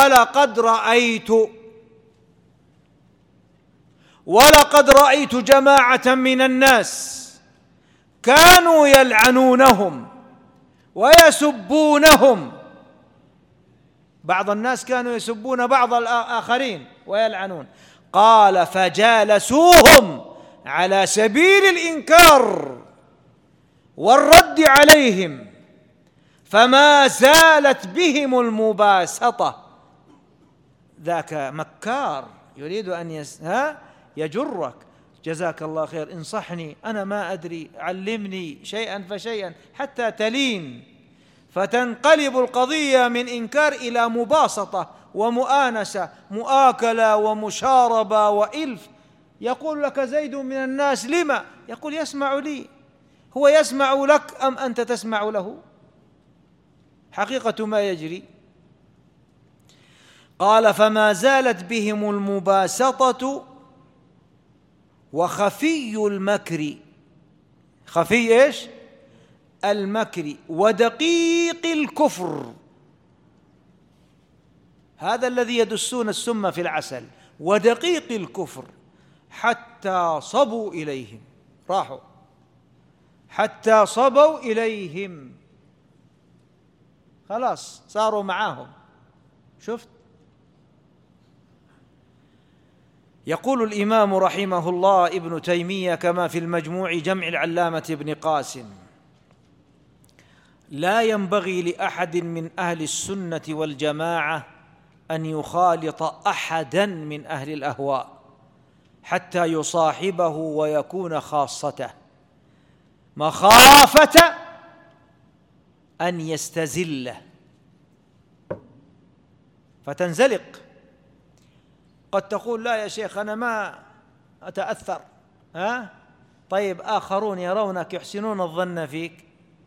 ولقد رأيت جماعة من الناس كانوا يلعنونهم ويسبونهم. بعض الناس كانوا يسبون بعض الآخرين ويلعنون. قال: فجالسوهم على سبيل الإنكار والرد عليهم، فما زالت بهم المباسطة. ذاك مكار يريد أن يجرك، جزاك الله خير، انصحني، أنا ما أدري، علمني شيئا فشيئا حتى تلين، فتنقلب القضية من إنكار إلى مباسطة ومؤانسة، مؤاكلة ومشاربة وإلف. يقول لك زيد من الناس لما؟ يقول يسمع لي. هو يسمع لك أم أنت تسمع له؟ حقيقة ما يجري. قال فما زالت بهم المباسطة وخفي المكر. خفي إيش؟ المكر ودقيق الكفر. هذا الذي يدسون السم في العسل، ودقيق الكفر، حتى صبوا إليهم، راحوا حتى صبوا إليهم، خلاص صاروا معاهم. شفت؟ يقول الإمام رحمه الله ابن تيمية كما في المجموع جمع العلامة ابن قاسم: لا ينبغي لأحد من أهل السنة والجماعة أن يخالط أحدا من أهل الأهواء حتى يصاحبه ويكون خاصته، مخافة أن يستزله فتنزلق. قد تقول لا يا شيخ أنا ما أتأثر، طيب آخرون يرونك يحسنون الظن فيك.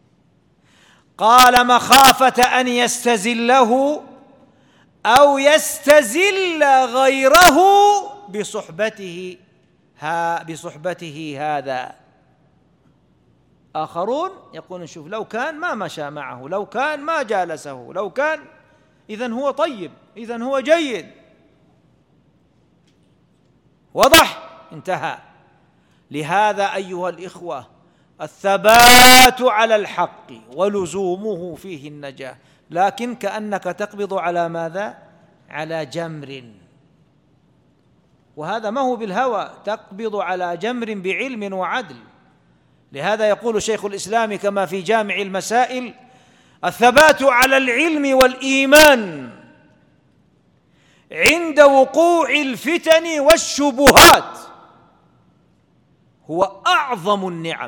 قال مخافة أن يستزله أو يستزل غيره بصحبته هذا. آخرون يقولون شوف لو كان ما مشى معه، لو كان ما جالسه، لو كان، إذن هو طيب، إذن هو جيد. وضح؟ انتهى. لهذا أيها الإخوة الثبات على الحق ولزومه فيه النجاة، لكن كأنك تقبض على ماذا؟ على جمر، وهذا ما هو بالهوى، تقبض على جمر بعلم وعدل. لهذا يقول شيخ الإسلام كما في جامع المسائل: الثبات على العلم والإيمان عند وقوع الفتن والشبهات هو أعظم النعم.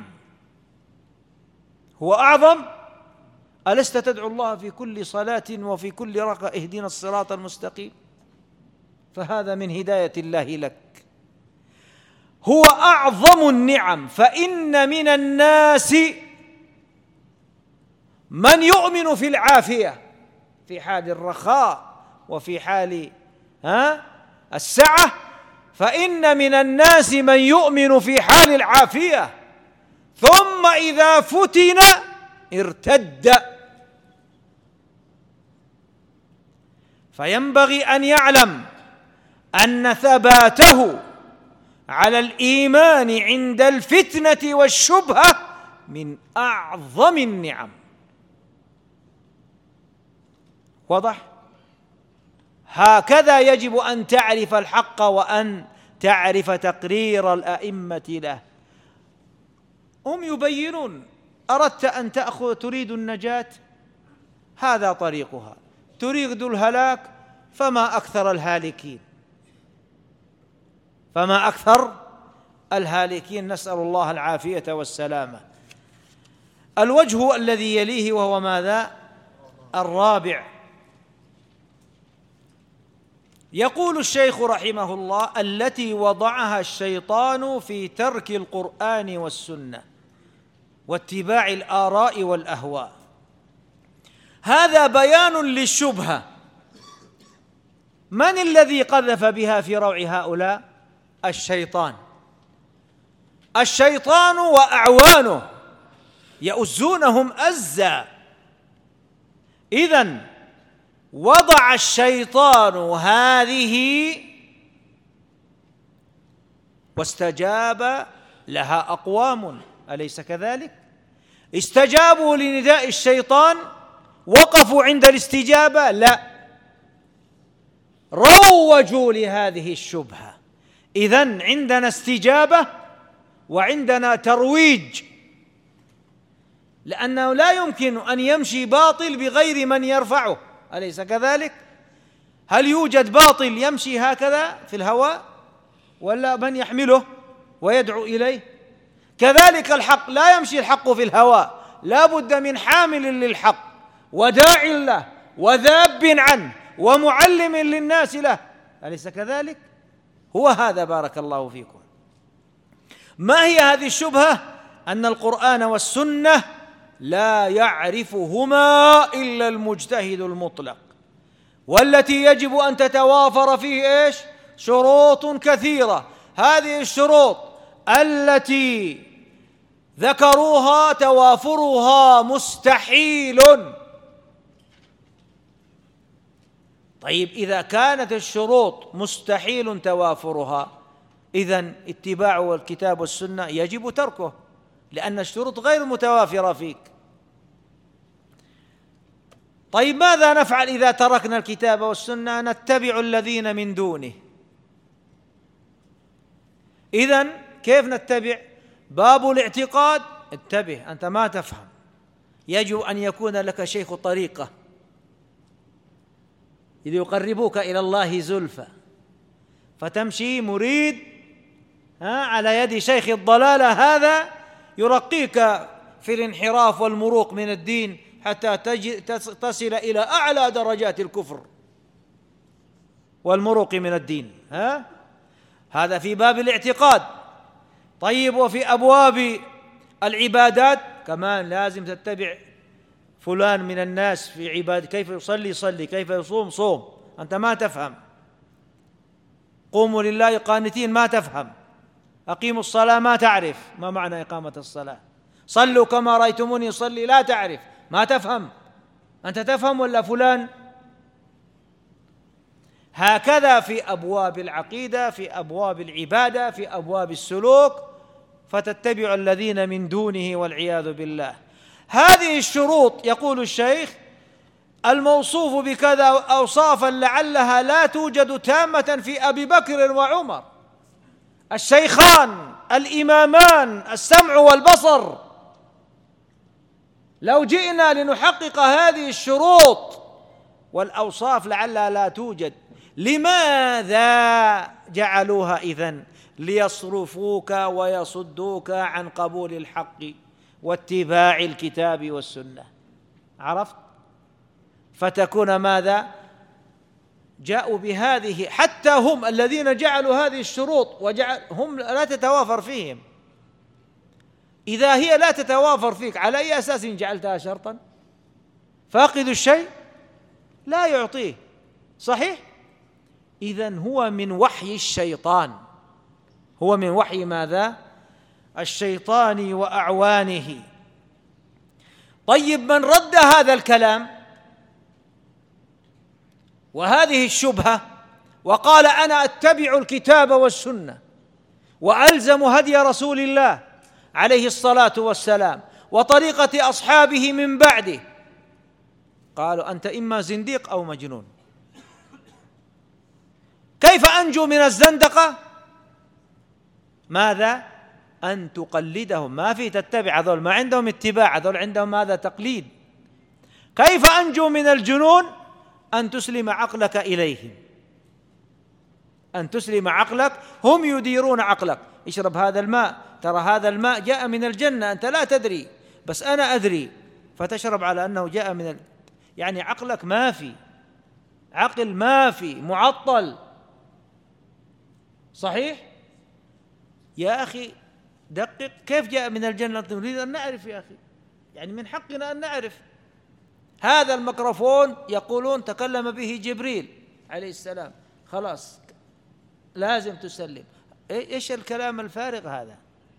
هو أعظم. ألست تدعو الله في كل صلاة وفي كل ركعة اهدنا الصراط المستقيم؟ فهذا من هداية الله لك. هو أعظم النعم. فإن من الناس من يؤمن في العافية، في حال الرخاء وفي حال السعة، فإن من الناس من يؤمن في حال العافية ثم إذا فتن ارتد. فينبغي أن يعلم أن ثباته على الإيمان عند الفتنة والشبهة من أعظم النعم. واضح؟ هكذا يجب أن تعرف الحق وأن تعرف تقرير الأئمة له. هم يبينون: أردت أن تريد النجاة هذا طريقها، تريد الهلاك فما أكثر الهالكين، فما أكثر الهالكين، نسأل الله العافية والسلامة. الوجه الذي يليه وهو ماذا؟ الرابع. يقول الشيخ رحمه الله: التي وضعها الشيطان في ترك القرآن والسنة واتباع الآراء والأهواء. هذا بيان للشبهة. من الذي قذف بها في روع هؤلاء؟ الشيطان. الشيطان وأعوانه يؤزونهم أزا. إذن وضع الشيطان هذه واستجاب لها أقوام، أليس كذلك؟ استجابوا لنداء الشيطان، وقفوا عند الاستجابة؟ لا، روجوا لهذه الشبهة. إذن عندنا استجابة وعندنا ترويج. لأنه لا يمكن أن يمشي باطل بغير من يرفعه، أليس كذلك؟ هل يوجد باطل يمشي هكذا في الهواء ولا من يحمله ويدعو إليه؟ كذلك الحق لا يمشي الحق في الهواء، لا بد من حامل للحق وداع له وذاب عنه ومعلم للناس له، أليس كذلك؟ هو هذا بارك الله فيكم. ما هي هذه الشبهة؟ أن القرآن والسنة لا يعرفهما إلا المجتهد المطلق، والتي يجب أن تتوافر فيه إيش؟ شروط كثيرة. هذه الشروط التي ذكروها توافرها مستحيل. طيب إذا كانت الشروط مستحيل توافرها، إذن اتباع الكتاب والسنة يجب تركه، لأن الشروط غير متوافرة فيك. طيب ماذا نفعل إذا تركنا الكتاب والسنة؟ نتبع الذين من دونه. إذن كيف نتبع؟ باب الاعتقاد، انتبه أنت ما تفهم، يجب أن يكون لك شيخ طريقة ليقربوك إلى الله زلفى، فتمشي مريد على يد شيخ الضلالة، هذا يرقيك في الانحراف والمروق من الدين حتى تصل إلى أعلى درجات الكفر والمروق من الدين. هذا في باب الاعتقاد. طيب وفي أبواب العبادات كمان لازم تتبع فلان من الناس في عبادة، كيف يصلي صلي، كيف يصوم صوم، أنت ما تفهم. قوموا لله قانتين ما تفهم. أقيموا الصلاة ما تعرف ما معنى إقامة الصلاة. صلوا كما رأيتموني أصلي لا تعرف، ما تفهم. أنت تفهم ولا فلان؟ هكذا في أبواب العقيدة، في أبواب العبادة، في أبواب السلوك، فتتبع الذين من دونه والعياذ بالله. هذه الشروط يقول الشيخ الموصوف بكذا أوصافا لعلها لا توجد تامة في أبي بكر وعمر، الشيخان الإمامان السمع والبصر. لو جئنا لنحقق هذه الشروط والأوصاف لعلها لا توجد. لماذا جعلوها إذن؟ ليصرفوك ويصدوك عن قبول الحق واتباع الكتاب والسنة. عرفت؟ فتكون ماذا؟ جاءوا بهذه، حتى هم الذين جعلوا هذه الشروط هم لا تتوافر فيهم. إذا هي لا تتوافر فيك، على أي أساس جعلتها شرطا؟ فاقد الشيء لا يعطيه، صحيح؟ إذن هو من وحي الشيطان، هو من وحي ماذا؟ الشيطان وأعوانه. طيب من رد هذا الكلام وهذه الشبهة وقال أنا أتبع الكتاب والسنة وألزم هدي رسول الله عليه الصلاة والسلام وطريقة أصحابه من بعده، قالوا أنت إما زنديق أو مجنون. كيف أنجو من الزندقة؟ ماذا؟ أن تقلدهم. ما في تتبع، هذول ما عندهم اتباع، هذول عندهم ماذا؟ تقليد. كيف أنجو من الجنون؟ أن تسلم عقلك إليهم، أن تسلم عقلك، هم يديرون عقلك. اشرب هذا الماء، ترى هذا الماء جاء من الجنة، أنت لا تدري بس أنا أدري، فتشرب على أنه جاء من يعني عقلك ما في، عقل ما في، معطل. صحيح؟ يا أخي دقق، كيف جاء من الجنة؟ نريد أن نعرف يا أخي، يعني من حقنا أن نعرف. هذا الميكروفون يقولون تكلم به جبريل عليه السلام، خلاص لازم تسلم. إيش الكلام الفارغ هذا؟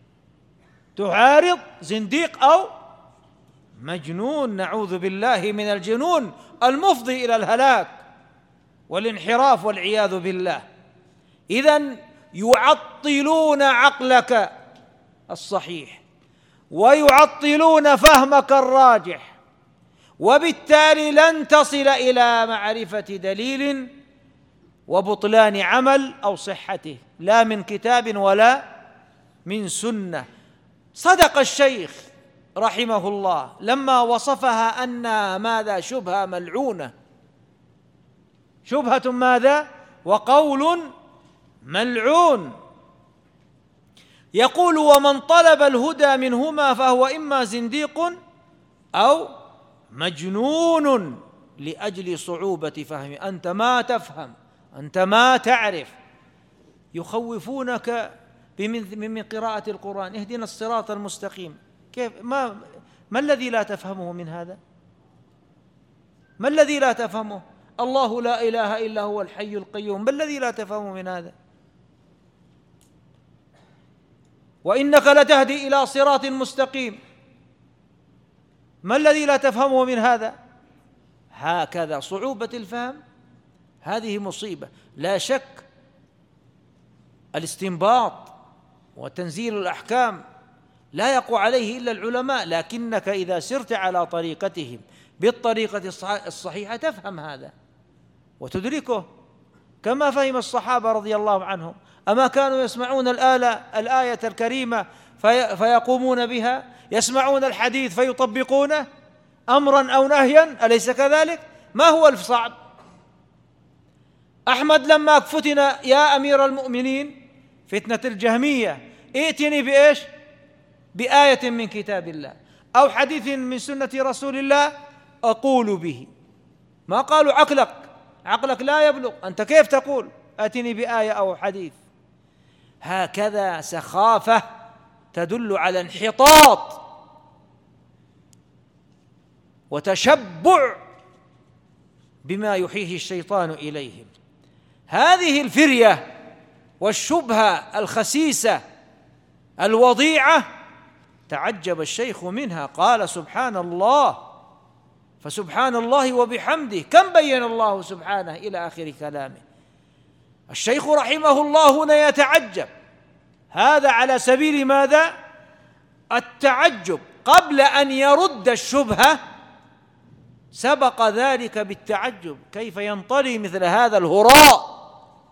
تعارض زنديق أو مجنون، نعوذ بالله من الجنون المفضي إلى الهلاك والانحراف والعياذ بالله. إذن يعطلون عقلك الصحيح ويعطلون فهمك الراجح، وبالتالي لن تصل إلى معرفة دليل وبطلان عمل أو صحته، لا من كتاب ولا من سنة. صدق الشيخ رحمه الله لما وصفها أنها ماذا؟ شبهة ملعونة. شبهة ماذا؟ وقول ملعون. يقول: ومن طلب الهدى منهما فهو إما زنديق أو مجنون لأجل صعوبة فهمه. أنت ما تفهم، أنت ما تعرف. يخوفونك من قراءة القرآن: اهدنا الصراط المستقيم. كيف؟ ما الذي لا تفهمه من هذا؟ ما الذي لا تفهمه؟ الله لا إله إلا هو الحي القيوم، ما الذي لا تفهمه من هذا؟ وإنك لتهدي إلى صراط مستقيم، ما الذي لا تفهمه من هذا؟ هكذا صعوبة الفهم، هذه مصيبة. لا شك الاستنباط وتنزيل الأحكام لا يقوى عليه إلا العلماء، لكنك إذا سرت على طريقتهم بالطريقة الصحيحة تفهم هذا وتدركه، كما فهم الصحابة رضي الله عنهم. أما كانوا يسمعون الآية الكريمة فيقومون بها؟ يسمعون الحديث فيطبقونه أمرا أو نهيا؟ أليس كذلك؟ ما هو الصعب؟ أحمد لما فتن: يا أمير المؤمنين، فتنة الجهمية، ائتني بإيش؟ بآية من كتاب الله أو حديث من سنة رسول الله أقول به. ما قالوا عقلك لا يبلغ، أنت كيف تقول آتني بآية أو حديث؟ هكذا سخافة تدل على انحطاط وتشبع بما يحييه الشيطان إليهم. هذه الفرية والشبهة الخسيسة الوضيعة تعجب الشيخ منها، قال: سبحان الله، فسبحان الله وبحمده، كم بين الله سبحانه إلى آخر كلامه. الشيخ رحمه الله هنا يتعجب، هذا على سبيل ماذا؟ التعجب. قبل أن يرد الشبهة سبق ذلك بالتعجب: كيف ينطلي مثل هذا الهراء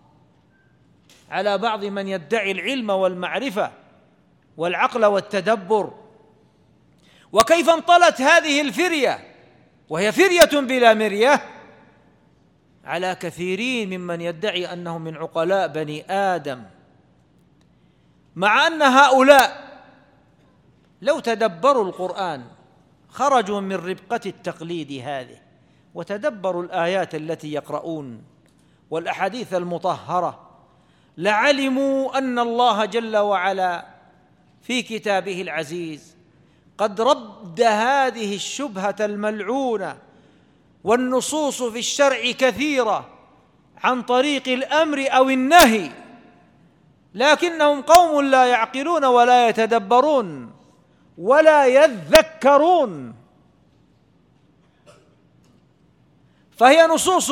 على بعض من يدعي العلم والمعرفة والعقل والتدبر؟ وكيف انطلت هذه الفرية، وهي فرية بلا مرية، على كثيرين ممن يدعي أنهم من عقلاء بني آدم، مع أن هؤلاء لو تدبروا القرآن خرجوا من ربقة التقليد هذه وتدبروا الآيات التي يقرؤون والأحاديث المطهرة، لعلموا أن الله جل وعلا في كتابه العزيز قد رد هذه الشبهة الملعونة. والنصوص في الشرع كثيرة عن طريق الأمر أو النهي، لكنهم قوم لا يعقلون ولا يتدبرون ولا يذكرون. فهي نصوص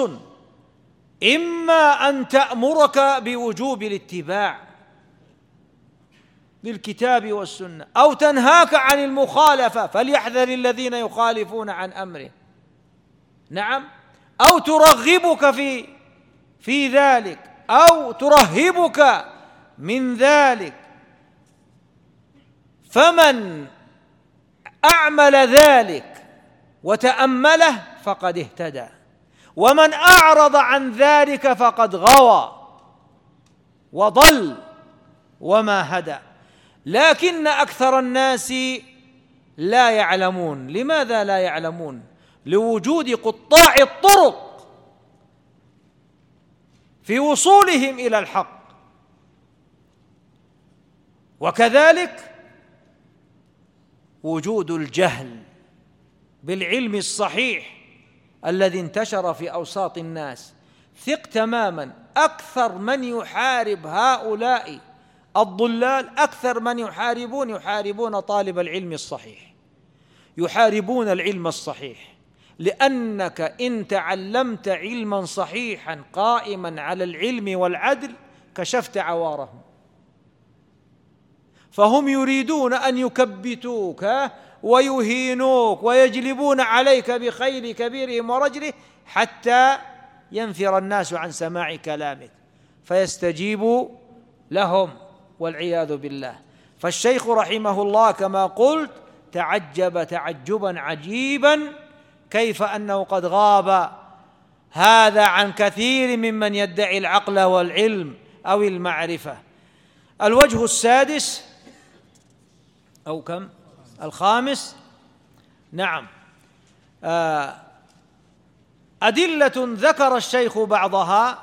إما أن تأمرك بوجوب الاتباع للكتاب والسنة، أو تنهاك عن المخالفة، فليحذر الذين يخالفون عن أمره. نعم، أو ترغبك في ذلك، أو ترهبك من ذلك. فمن أعمل ذلك وتأمله فقد اهتدى، ومن أعرض عن ذلك فقد غوى وضل وما هدى. لكن أكثر الناس لا يعلمون. لماذا لا يعلمون؟ لوجود قطاع الطرق في وصولهم إلى الحق، وكذلك وجود الجهل بالعلم الصحيح الذي انتشر في أوساط الناس. ثق تماما أكثر من يحارب هؤلاء الضلال، أكثر من يحاربون طالب العلم الصحيح، يحاربون العلم الصحيح، لأنك إن تعلمت علما صحيحا قائما على العلم والعدل كشفت عوارهم. فهم يريدون أن يكبتوك ويهينوك ويجلبون عليك بخيل كبيرهم ورجله حتى ينفر الناس عن سماع كلامك فيستجيبوا لهم والعياذ بالله. فالشيخ رحمه الله كما قلت تعجب تعجبا عجيبا كيف أنه قد غاب هذا عن كثير ممن يدعي العقل والعلم أو المعرفة. الوجه السادس أو كم؟ الخامس. نعم، أدلة ذكر الشيخ بعضها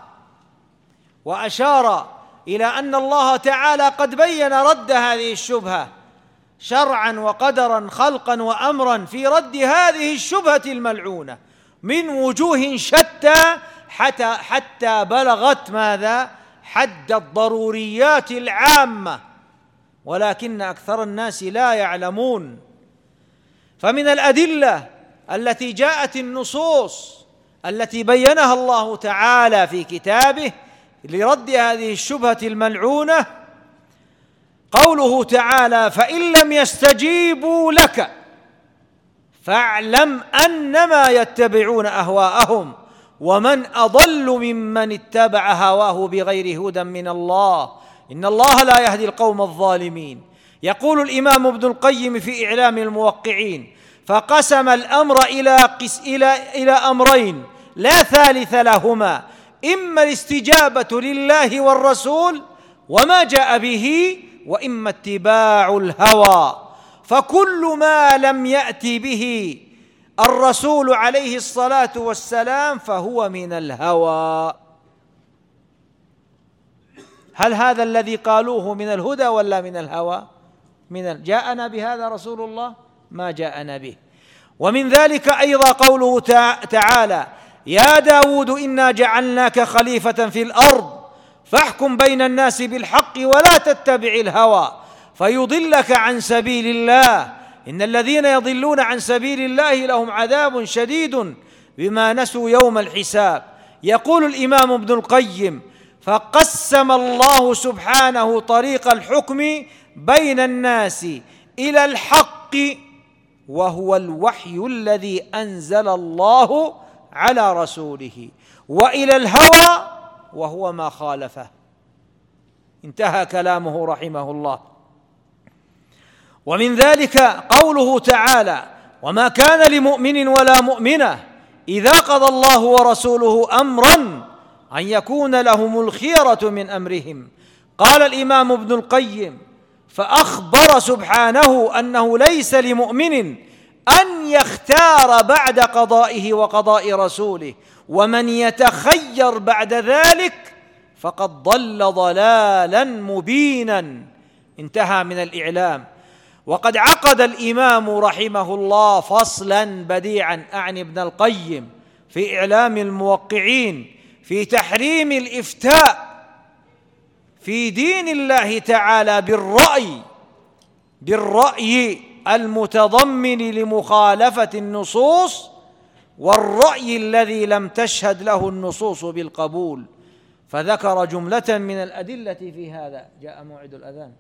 وأشار إلى أن الله تعالى قد بين رد هذه الشبهة شرعا وقدرا خلقا وأمرا في رد هذه الشبهة الملعونة من وجوه شتى حتى بلغت ماذا؟ حد الضروريات العامة، ولكن أكثر الناس لا يعلمون. فمن الأدلة التي جاءت النصوص التي بينها الله تعالى في كتابه لرد هذه الشبهة الملعونة قوله تعالى: فإن لم يستجيبوا لك فاعلم أنما يتبعون أهواءهم ومن أضل ممن اتبع هواه بغير هدى من الله إن الله لا يهدي القوم الظالمين. يقول الإمام ابن القيم في إعلام الموقعين: فقسم الأمر إلى أمرين لا ثالث لهما، إما الاستجابة لله والرسول وما جاء به، وإما اتباع الهوى، فكل ما لم يأتي به الرسول عليه الصلاة والسلام فهو من الهوى. هل هذا الذي قالوه من الهدى ولا من الهوى؟ جاءنا بهذا رسول الله؟ ما جاءنا به. ومن ذلك أيضا قوله تعالى: يا داود إنا جعلناك خليفة في الأرض فاحكم بين الناس بالحق ولا تتبع الهوى فيضلك عن سبيل الله إن الذين يضلون عن سبيل الله لهم عذاب شديد بما نسوا يوم الحساب. يقول الإمام ابن القيم: فقسم الله سبحانه طريق الحكم بين الناس إلى الحق وهو الوحي الذي أنزل الله على رسوله، وإلى الهوى وهو ما خالفه. انتهى كلامه رحمه الله. ومن ذلك قوله تعالى: وما كان لمؤمن ولا مؤمنة إذا قضى الله ورسوله أمرا أن يكون لهم الخيرة من أمرهم. قال الإمام ابن القيم: فأخبر سبحانه أنه ليس لمؤمن أن يختار بعد قضائه وقضاء رسوله، ومن يتخير بعد ذلك فقد ضل ضلالا مبينا. انتهى من الإعلام. وقد عقد الإمام رحمه الله فصلا بديعا، أعني ابن القيم، في إعلام الموقعين في تحريم الإفتاء في دين الله تعالى بالرأي المتضمن لمخالفة النصوص والرأي الذي لم تشهد له النصوص بالقبول، فذكر جملة من الأدلة في هذا. جاء موعد الأذان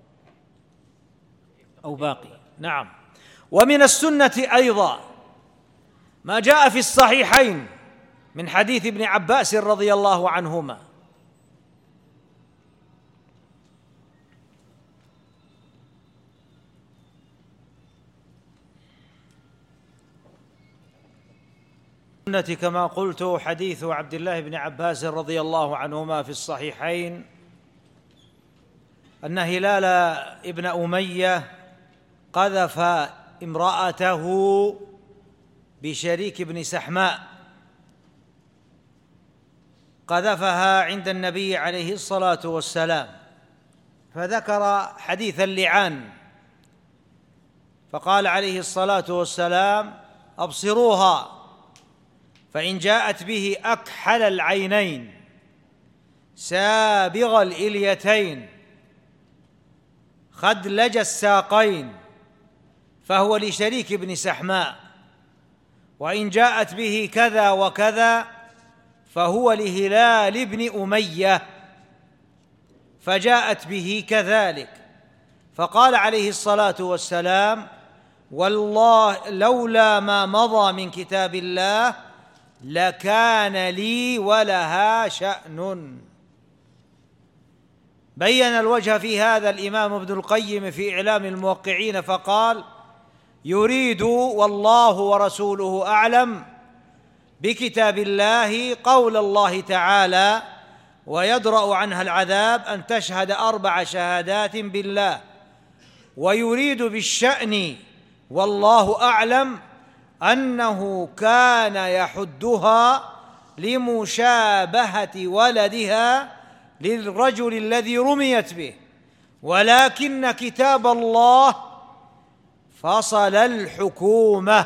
أو باقي؟ نعم. ومن السنة أيضا ما جاء في الصحيحين من حديث ابن عباس رضي الله عنهما كما قلت حديث عبد الله بن عباس رضي الله عنهما في الصحيحين أن هلال ابن أمية قذف امرأته بشريك بن سحماء، قذفها عند النبي عليه الصلاة والسلام، فذكر حديث اللعان، فقال عليه الصلاة والسلام: أبصروها، فإن جاءت به أكحل العينين سابغ الإليتين خدلج الساقين فهو لشريك بن سحماء، وإن جاءت به كذا وكذا فهو لهلال بن أمية، فجاءت به كذلك، فقال عليه الصلاة والسلام: والله لولا ما مضى من كتاب الله لكان لي ولها شأن. بين الوجه في هذا الإمام ابن القيم في إعلام الموقعين فقال: يريد والله ورسوله أعلم بكتاب الله قول الله تعالى: ويدرأ عنها العذاب أن تشهد 4 شهادات بالله. ويريد بالشأن والله أعلم أنه كان يحدها لمشابهة ولدها للرجل الذي رميت به، ولكن كتاب الله فصل الحكومة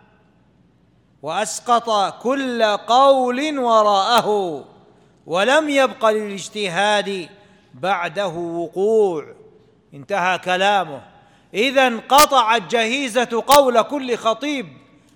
وأسقط كل قول وراءه، ولم يبق للاجتهاد بعده وقوع. انتهى كلامه. إذن قطعت جهيزة قول كل خطيب،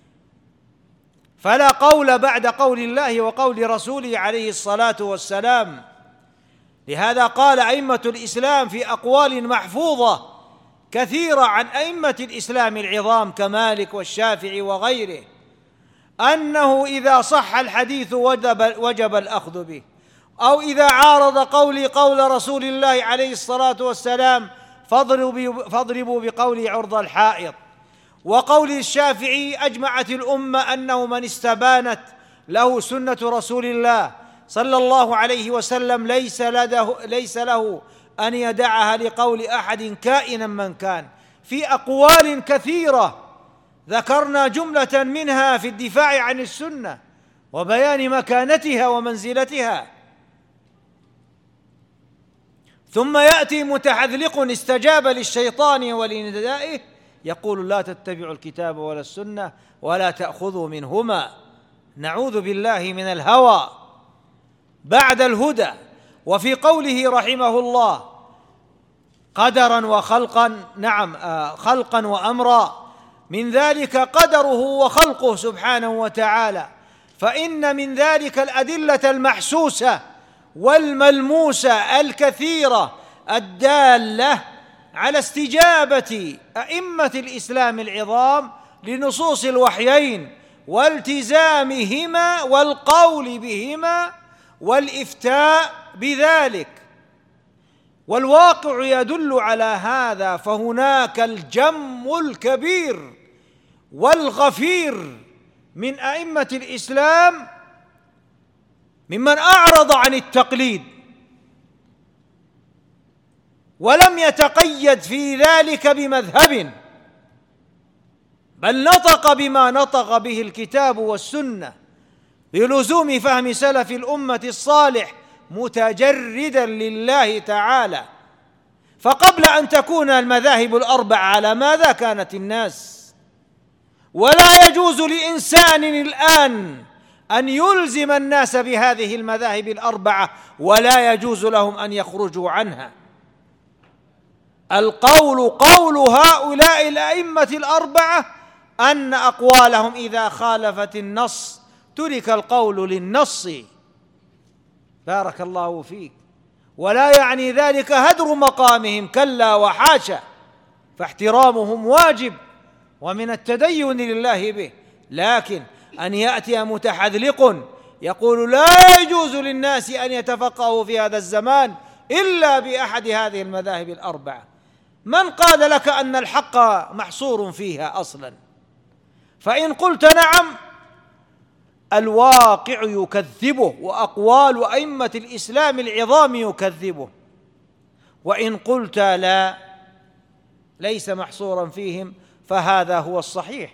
فلا قول بعد قول الله وقول رسوله عليه الصلاة والسلام. لهذا قال أئمة الإسلام في أقوال محفوظة كثيرة عن أئمة الإسلام العظام كمالك والشافعي وغيره أنه إذا صح الحديث وجب الأخذ به، أو إذا عارض قولي قول رسول الله عليه الصلاة والسلام فاضربوا بقولي عرض الحائط. وقول الشافعي أجمعت الأمة أنه من استبانت له سنة رسول الله صلى الله عليه وسلم ليس له أن يدعها لقول أحد كائنا من كان، في أقوال كثيرة ذكرنا جملة منها في الدفاع عن السنة وبيان مكانتها ومنزلتها. ثم يأتي متحذلق استجاب للشيطان ولندائه يقول: لا تتبعوا الكتاب ولا السنة ولا تأخذوا منهما. نعوذ بالله من الهوى بعد الهدى. وفي قوله رحمه الله: قدرا وخلقا، نعم، خلقا وأمرا، من ذلك قدره وخلقه سبحانه وتعالى، فإن من ذلك الأدلة المحسوسة والملموسة الكثيرة الدالة على استجابة أئمة الإسلام العظام لنصوص الوحيين والتزامهما والقول بهما والإفتاء بذلك، والواقع يدل على هذا. فهناك الجم الكبير والغفير من أئمة الإسلام ممن أعرض عن التقليد ولم يتقيد في ذلك بمذهب، بل نطق بما نطق به الكتاب والسنة بلزوم فهم سلف الأمة الصالح متجردا لله تعالى. فقبل أن تكون المذاهب الأربع على ماذا كانت الناس؟ ولا يجوز لإنسان الآن أن يلزم الناس بهذه المذاهب الأربعة، ولا يجوز لهم أن يخرجوا عنها. القول قول هؤلاء الأئمة الأربعة أن أقوالهم إذا خالفت النص ترك القول للنص. بارك الله فيك. ولا يعني ذلك هدر مقامهم، كلا وحاشا، فاحترامهم واجب ومن التدين لله به. لكن أن يأتي متحذلق يقول لا يجوز للناس أن يتفقهوا في هذا الزمان إلا بأحد هذه المذاهب الأربعة، من قال لك أن الحق محصور فيها أصلا؟ فإن قلت نعم الواقع يكذبه وأقوال أئمة الإسلام العظام يكذبه، وإن قلت لا ليس محصورا فيهم فهذا هو الصحيح.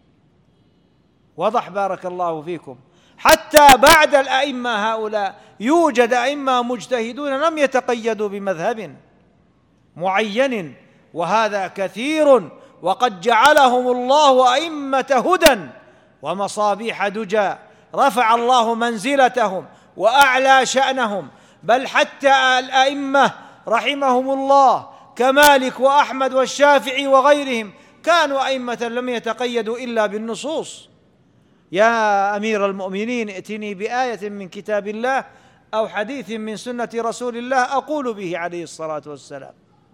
وضح بارك الله فيكم. حتى بعد الأئمة هؤلاء يوجد أئمة مجتهدون لم يتقيدوا بمذهب معين، وهذا كثير، وقد جعلهم الله أئمة هدى ومصابيح دجى، رفع الله منزلتهم وأعلى شأنهم. بل حتى الأئمة رحمهم الله كمالك وأحمد والشافعي وغيرهم كانوا أئمة لم يتقيدوا إلا بالنصوص. يا أمير المؤمنين ائتني بآية من كتاب الله أو حديث من سنة رسول الله أقول به عليه الصلاة والسلام.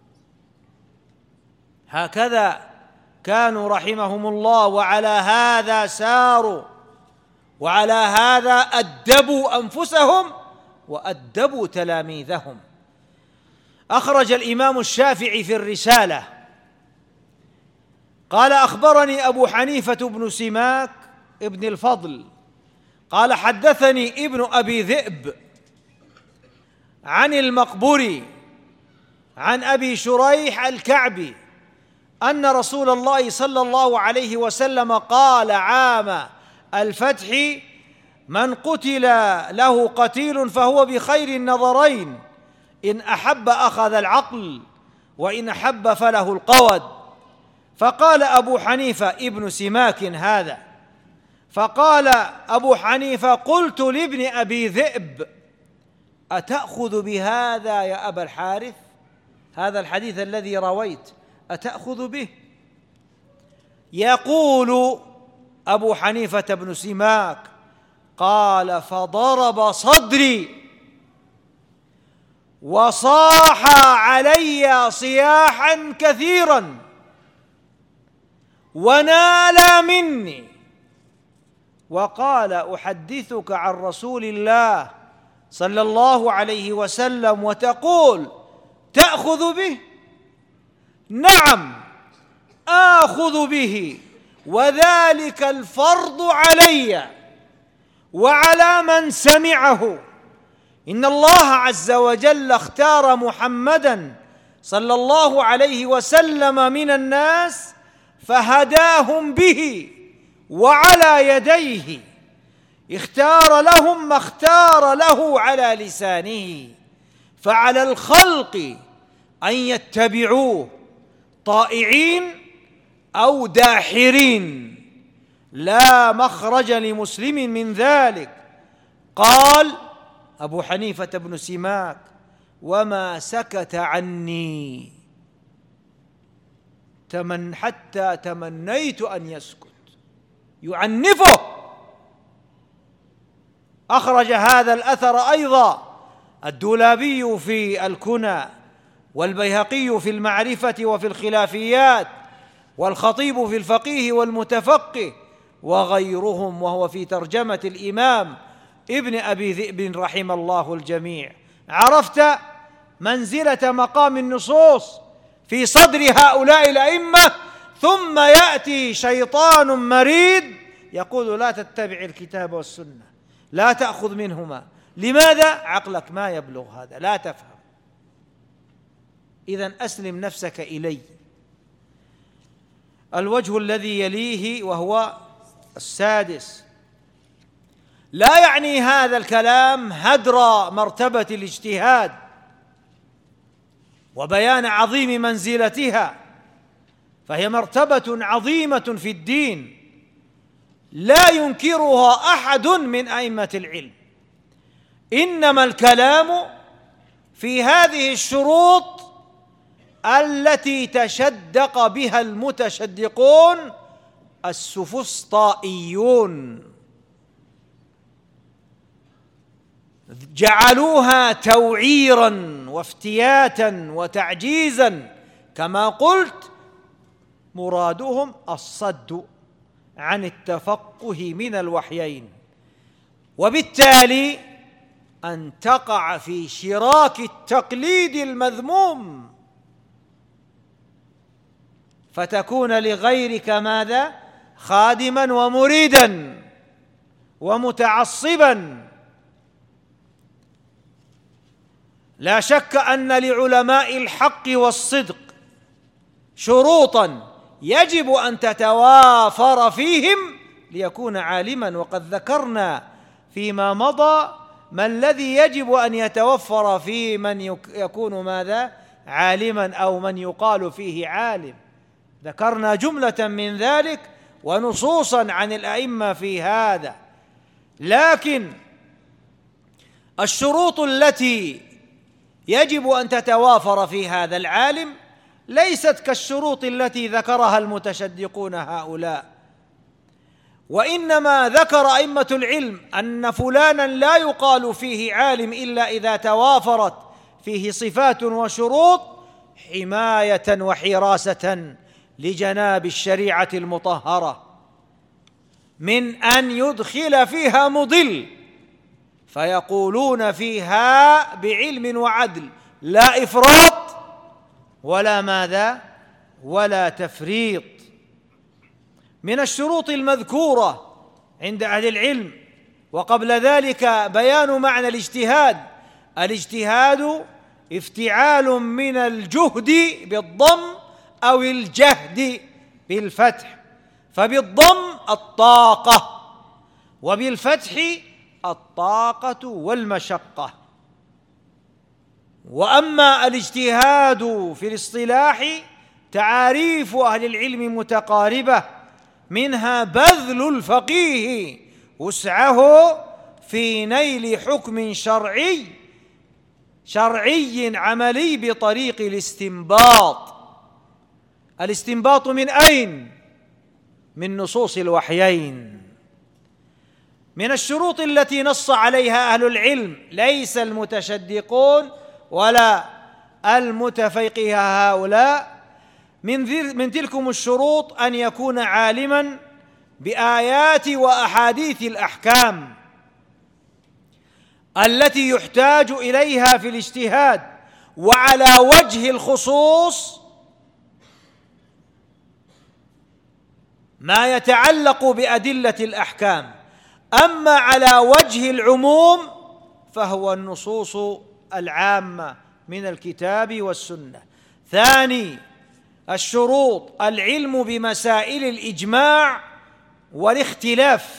هكذا كانوا رحمهم الله، وعلى هذا ساروا، وعلى هذا أدبوا أنفسهم وأدبوا تلاميذهم. أخرج الإمام الشافعي في الرسالة قال: أخبرني أبو حنيفة بن سماك ابن الفضل قال: حدثني ابن أبي ذئب عن المقبري عن أبي شريح الكعبي أن رسول الله صلى الله عليه وسلم قال عام الفتح: من قتل له قتيل فهو بخير النظرين، إن أحب أخذ العقل وإن أحب فله القود. فقال أبو حنيفة ابن سماك هذا، فقال أبو حنيفة: قلت لابن أبي ذئب: أتأخذ بهذا يا أبا الحارث؟ هذا الحديث الذي رويت أتأخذ به؟ يقول أبو حنيفة بن سماك: قال: فضرب صدري وصاح علي صياحا كثيرا ونال مني وقال: أحدثك عن رسول الله صلى الله عليه وسلم وتقول تأخذ به؟ نعم آخذ به، وذلك الفرض علي وعلى من سمعه. إن الله عز وجل اختار محمدًا صلى الله عليه وسلم من الناس فهداهم به وعلى يديه، اختار لهم ما اختار له على لسانه، فعلى الخلق أن يتبعوه طائعين أو داحرين، لا مخرج لمسلم من ذلك. قال أبو حنيفة بن سماك: وما سكت عني حتى تمنيت أن يسكت، يعنفه. أخرج هذا الأثر أيضا الدولابي في الكنى، والبيهقي في المعرفة وفي الخلافيات، والخطيب في الفقيه والمتفقه، وغيرهم، وهو في ترجمة الإمام ابن أبي ذئب رحم الله الجميع. عرفت منزلة مقام النصوص في صدر هؤلاء الأئمة. ثم يأتي شيطان مريد يقول: لا تتبع الكتاب والسنة، لا تأخذ منهما. لماذا؟ عقلك ما يبلغ هذا، لا تفهم. إذن أسلم نفسك إلي. الوجه الذي يليه وهو السادس: لا يعني هذا الكلام هدر مرتبة الاجتهاد وبيان عظيم منزلتها، فهي مرتبة عظيمة في الدين لا ينكرها أحد من أئمة العلم، إنما الكلام في هذه الشروط التي تشدق بها المتشدقون السفسطائيون، جعلوها توعيرا وافتياتا وتعجيزا. كما قلت، مرادهم الصد عن التفقه من الوحيين، وبالتالي أن تقع في شراك التقليد المذموم، فتكون لغيرك ماذا؟ خادما ومريدا ومتعصبا. لا شك أن لعلماء الحق والصدق شروطا يجب أن تتوافر فيهم ليكون عالما، وقد ذكرنا فيما مضى ما الذي يجب أن يتوفر في من يكون ماذا؟ عالما، أو من يقال فيه عالم. ذكرنا جملة من ذلك ونصوصا عن الأئمة في هذا. لكن الشروط التي يجب أن تتوافر في هذا العالم ليست كالشروط التي ذكرها المتشدقون هؤلاء، وإنما ذكر أئمة العلم أن فلانا لا يقال فيه عالم إلا إذا توافرت فيه صفات وشروط حماية وحراسة لجناب الشريعة المطهرة من أن يدخل فيها مضل فيقولون فيها بعلم وعدل، لا إفراط ولا ماذا؟ ولا تفريط. من الشروط المذكورة عند أهل العلم. وقبل ذلك بيان معنى الاجتهاد. الاجتهاد افتعال من الجهد بالضم أو الجهد بالفتح، فبالضم الطاقة، وبالفتح الطاقة والمشقة. وأما الاجتهاد في الاصطلاح تعاريف أهل العلم متقاربة، منها بذل الفقيه وسعه في نيل حكم شرعي عملي بطريق الاستنباط. الاستنباط من أين؟ من نصوص الوحيين. من الشروط التي نص عليها أهل العلم، ليس المتشدقون ولا المتفيقه هؤلاء، من تلكم الشروط أن يكون عالماً بآيات وأحاديث الأحكام التي يحتاج إليها في الاجتهاد، وعلى وجه الخصوص ما يتعلق بأدلة الأحكام. أما على وجه العموم فهو النصوص العامة من الكتاب والسنة. ثاني الشروط العلم بمسائل الإجماع والاختلاف،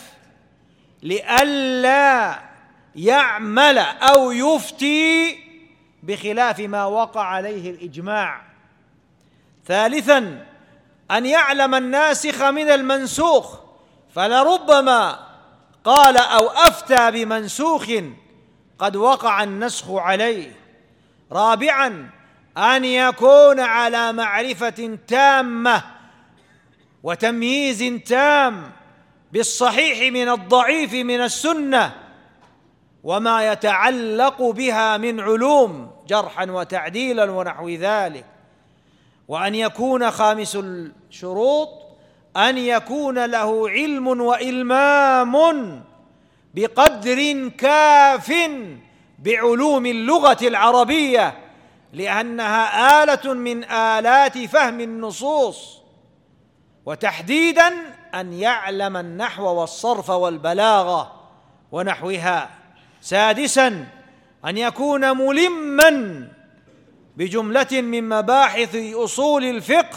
لئلا يعمل أو يفتي بخلاف ما وقع عليه الإجماع. ثالثاً أن يعلم الناسخ من المنسوخ، فلربما قال أو أفتى بمنسوخ قد وقع النسخ عليه. رابعاً أن يكون على معرفة تامة وتمييز تام بالصحيح من الضعيف من السنة وما يتعلق بها من علوم جرحا وتعديلا ونحو ذلك. وأن يكون خامس الشروط أن يكون له علم وإلمام بقدر كاف بعلوم اللغة العربية، لأنها آلة من آلات فهم النصوص. وتحديداً أن يعلم النحو والصرف والبلاغة ونحوها. سادساً أن يكون ملماً بجملة من مباحث أصول الفقه،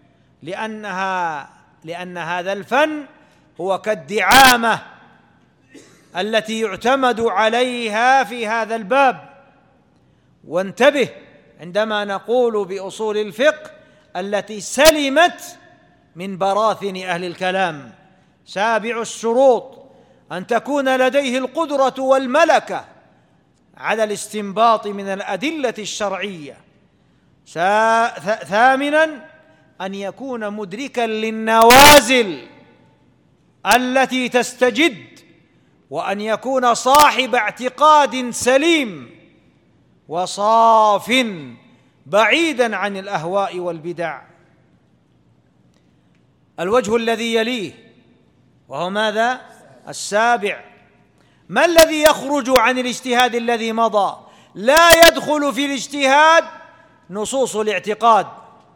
لأن هذا الفن هو كالدعامة التي يعتمد عليها في هذا الباب. وانتبه عندما نقول بأصول الفقه التي سلمت من براثن أهل الكلام. سابع الشروط أن تكون لديه القدرة والملكة على الاستنباط من الأدلة الشرعية. ثامناً أن يكون مدركاً للنوازل التي تستجد، وأن يكون صاحب اعتقاد سليم وصاف بعيداً عن الأهواء والبدع. الوجه الذي يليه وهو ماذا؟ السابع. ما الذي يخرج عن الاجتهاد الذي مضى؟ لا يدخل في الاجتهاد نصوص الاعتقاد.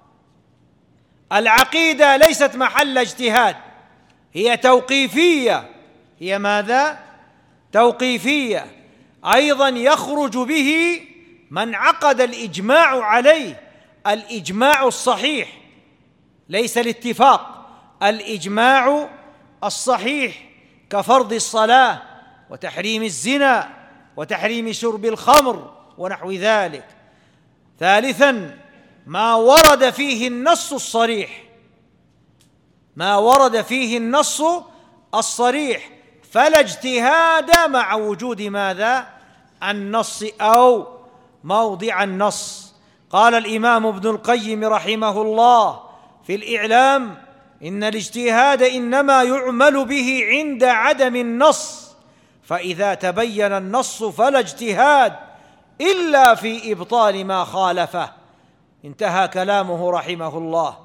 العقيدة ليست محل اجتهاد، هي توقيفية. هي ماذا؟ توقيفية. أيضا يخرج به من عقد الإجماع عليه، الإجماع الصحيح ليس الاتفاق، الإجماع الصحيح كفرض الصلاة وتحريم الزنا وتحريم شرب الخمر ونحو ذلك. ثالثاً ما ورد فيه النص الصريح، ما ورد فيه النص الصريح، فلا اجتهاد مع وجود ماذا؟ النص أو موضع النص. قال الإمام ابن القيم رحمه الله في الإعلام: إن الاجتهاد إنما يعمل به عند عدم النص، فإذا تبين النص فلا اجتهاد إلا في إبطال ما خالفه. انتهى كلامه رحمه الله.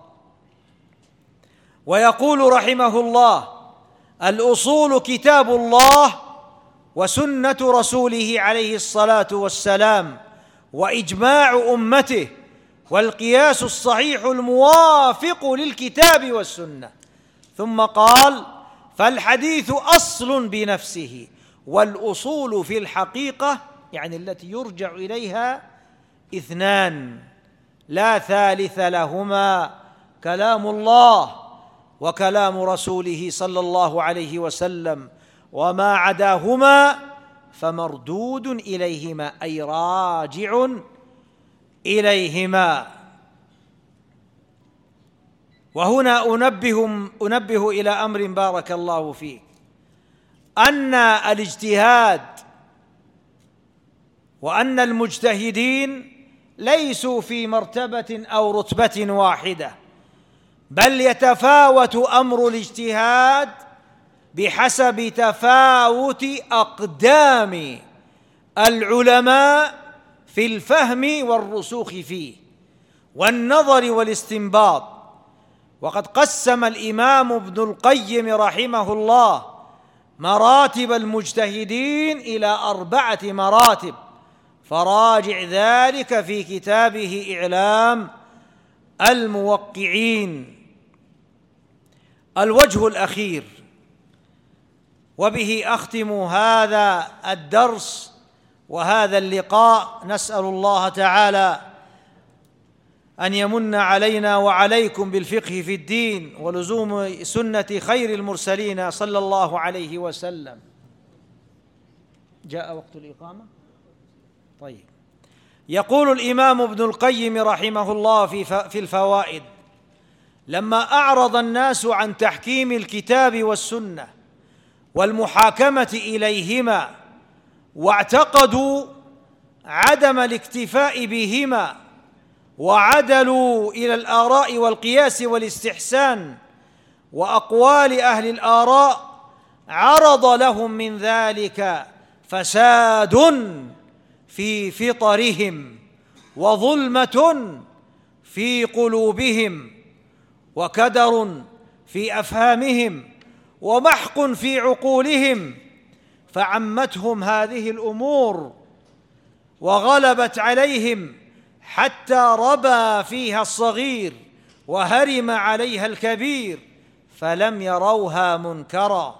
ويقول رحمه الله: الأصول كتاب الله وسنة رسوله عليه الصلاة والسلام وإجماع أمته والقياس الصحيح الموافق للكتاب والسنة. ثم قال: فالحديث أصل بنفسه، والأصول في الحقيقة يعني التي يرجع إليها اثنان لا ثالث لهما: كلام الله وكلام رسوله صلى الله عليه وسلم، وما عداهما فمردود إليهما، أي راجع إليهما. وهنا أنبه إلى أمر بارك الله فيه، أن الاجتهاد وأن المجتهدين ليسوا في مرتبة أو رتبة واحدة، بل يتفاوت أمر الاجتهاد بحسب تفاوت أقدام العلماء في الفهم والرسوخ فيه والنظر والاستنباط. وقد قسم الإمام ابن القيم رحمه الله مراتب المجتهدين إلى 4 مراتب، فراجع ذلك في كتابه إعلام الموقعين. الوجه الأخير، وبه أختم هذا الدرس وهذا اللقاء، نسأل الله تعالى أن يمن علينا وعليكم بالفقه في الدين ولزوم سنة خير المرسلين صلى الله عليه وسلم. جاء وقت الإقامة؟ طيب. يقول الإمام ابن القيم رحمه الله في الفوائد: لما أعرض الناس عن تحكيم الكتاب والسنة والمحاكمة إليهما واعتقدوا عدم الاكتفاء بهما وعدلوا إلى الآراء والقياس والاستحسان وأقوال أهل الآراء، عرض لهم من ذلك فساد في فطرهم وظلمة في قلوبهم وكدر في أفهامهم ومحق في عقولهم، فعمتهم هذه الأمور وغلبت عليهم حتى ربى فيها الصغير وهرم عليها الكبير، فلم يروها منكرا.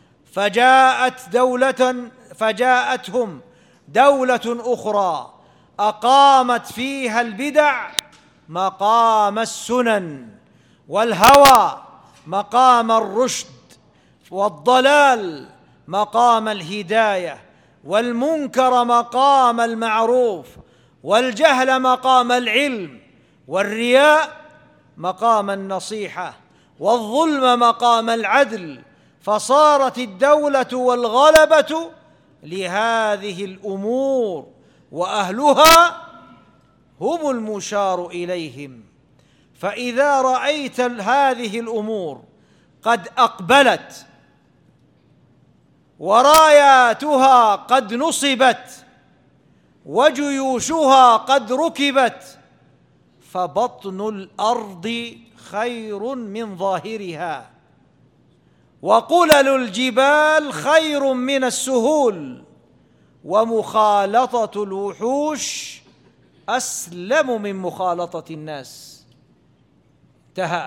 فجاءتهم دولة أخرى أقامت فيها البدع مقام السنن، والهوى مقام الرشد، والضلال مقام الهداية، والمنكر مقام المعروف، والجهل مقام العلم، والرياء مقام النصيحة، والظلم مقام العدل. فصارت الدولة والغلبة لهذه الأمور، وأهلها هم المشار إليهم. فإذا رأيت هذه الأمور قد أقبلت وراياتها قد نصبت وجيوشها قد ركبت، فبطن الأرض خير من ظاهرها، وقلل الجبال خير من السهول، ومخالطة الوحوش أسلم من مخالطة الناس. انتهى.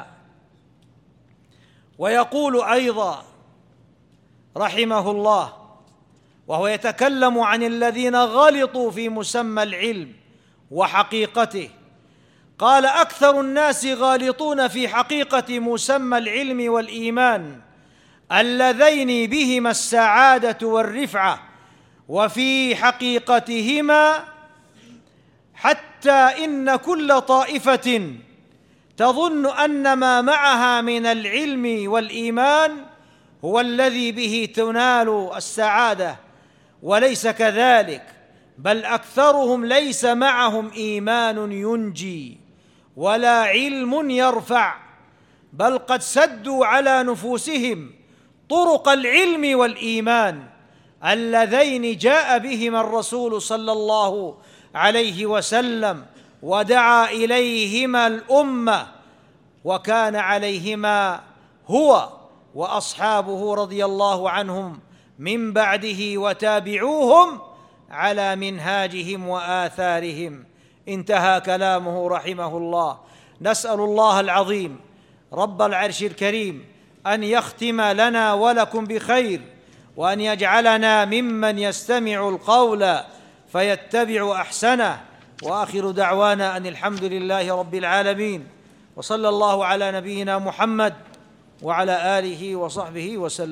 ويقول أيضا رحمه الله وهو يتكلم عن الذين غلطوا في مسمى العلم وحقيقته، قال: أكثر الناس غالطون في حقيقة مسمى العلم والإيمان اللذين بهما السعادة والرفعة، وفي حقيقتهما، حتى إن كل طائفة تظن أن ما معها من العلم والإيمان هو الذي به تنال السعادة، وليس كذلك، بل أكثرهم ليس معهم إيمان ينجي ولا علم يرفع، بل قد سدوا على نفوسهم طرق العلم والإيمان اللذين جاء بهما الرسول صلى الله عليه وسلم ودعا إليهما الأمة، وكان عليهما هو وأصحابه رضي الله عنهم من بعده وتابعوهم على منهاجهم وآثارهم. انتهى كلامه رحمه الله. نسأل الله العظيم رب العرش الكريم أن يختم لنا ولكم بخير، وأن يجعلنا ممن يستمع القول فيتبع أحسنه. وآخر دعوانا أن الحمد لله رب العالمين، وصلى الله على نبينا محمد وعلى آله وصحبه وسلم.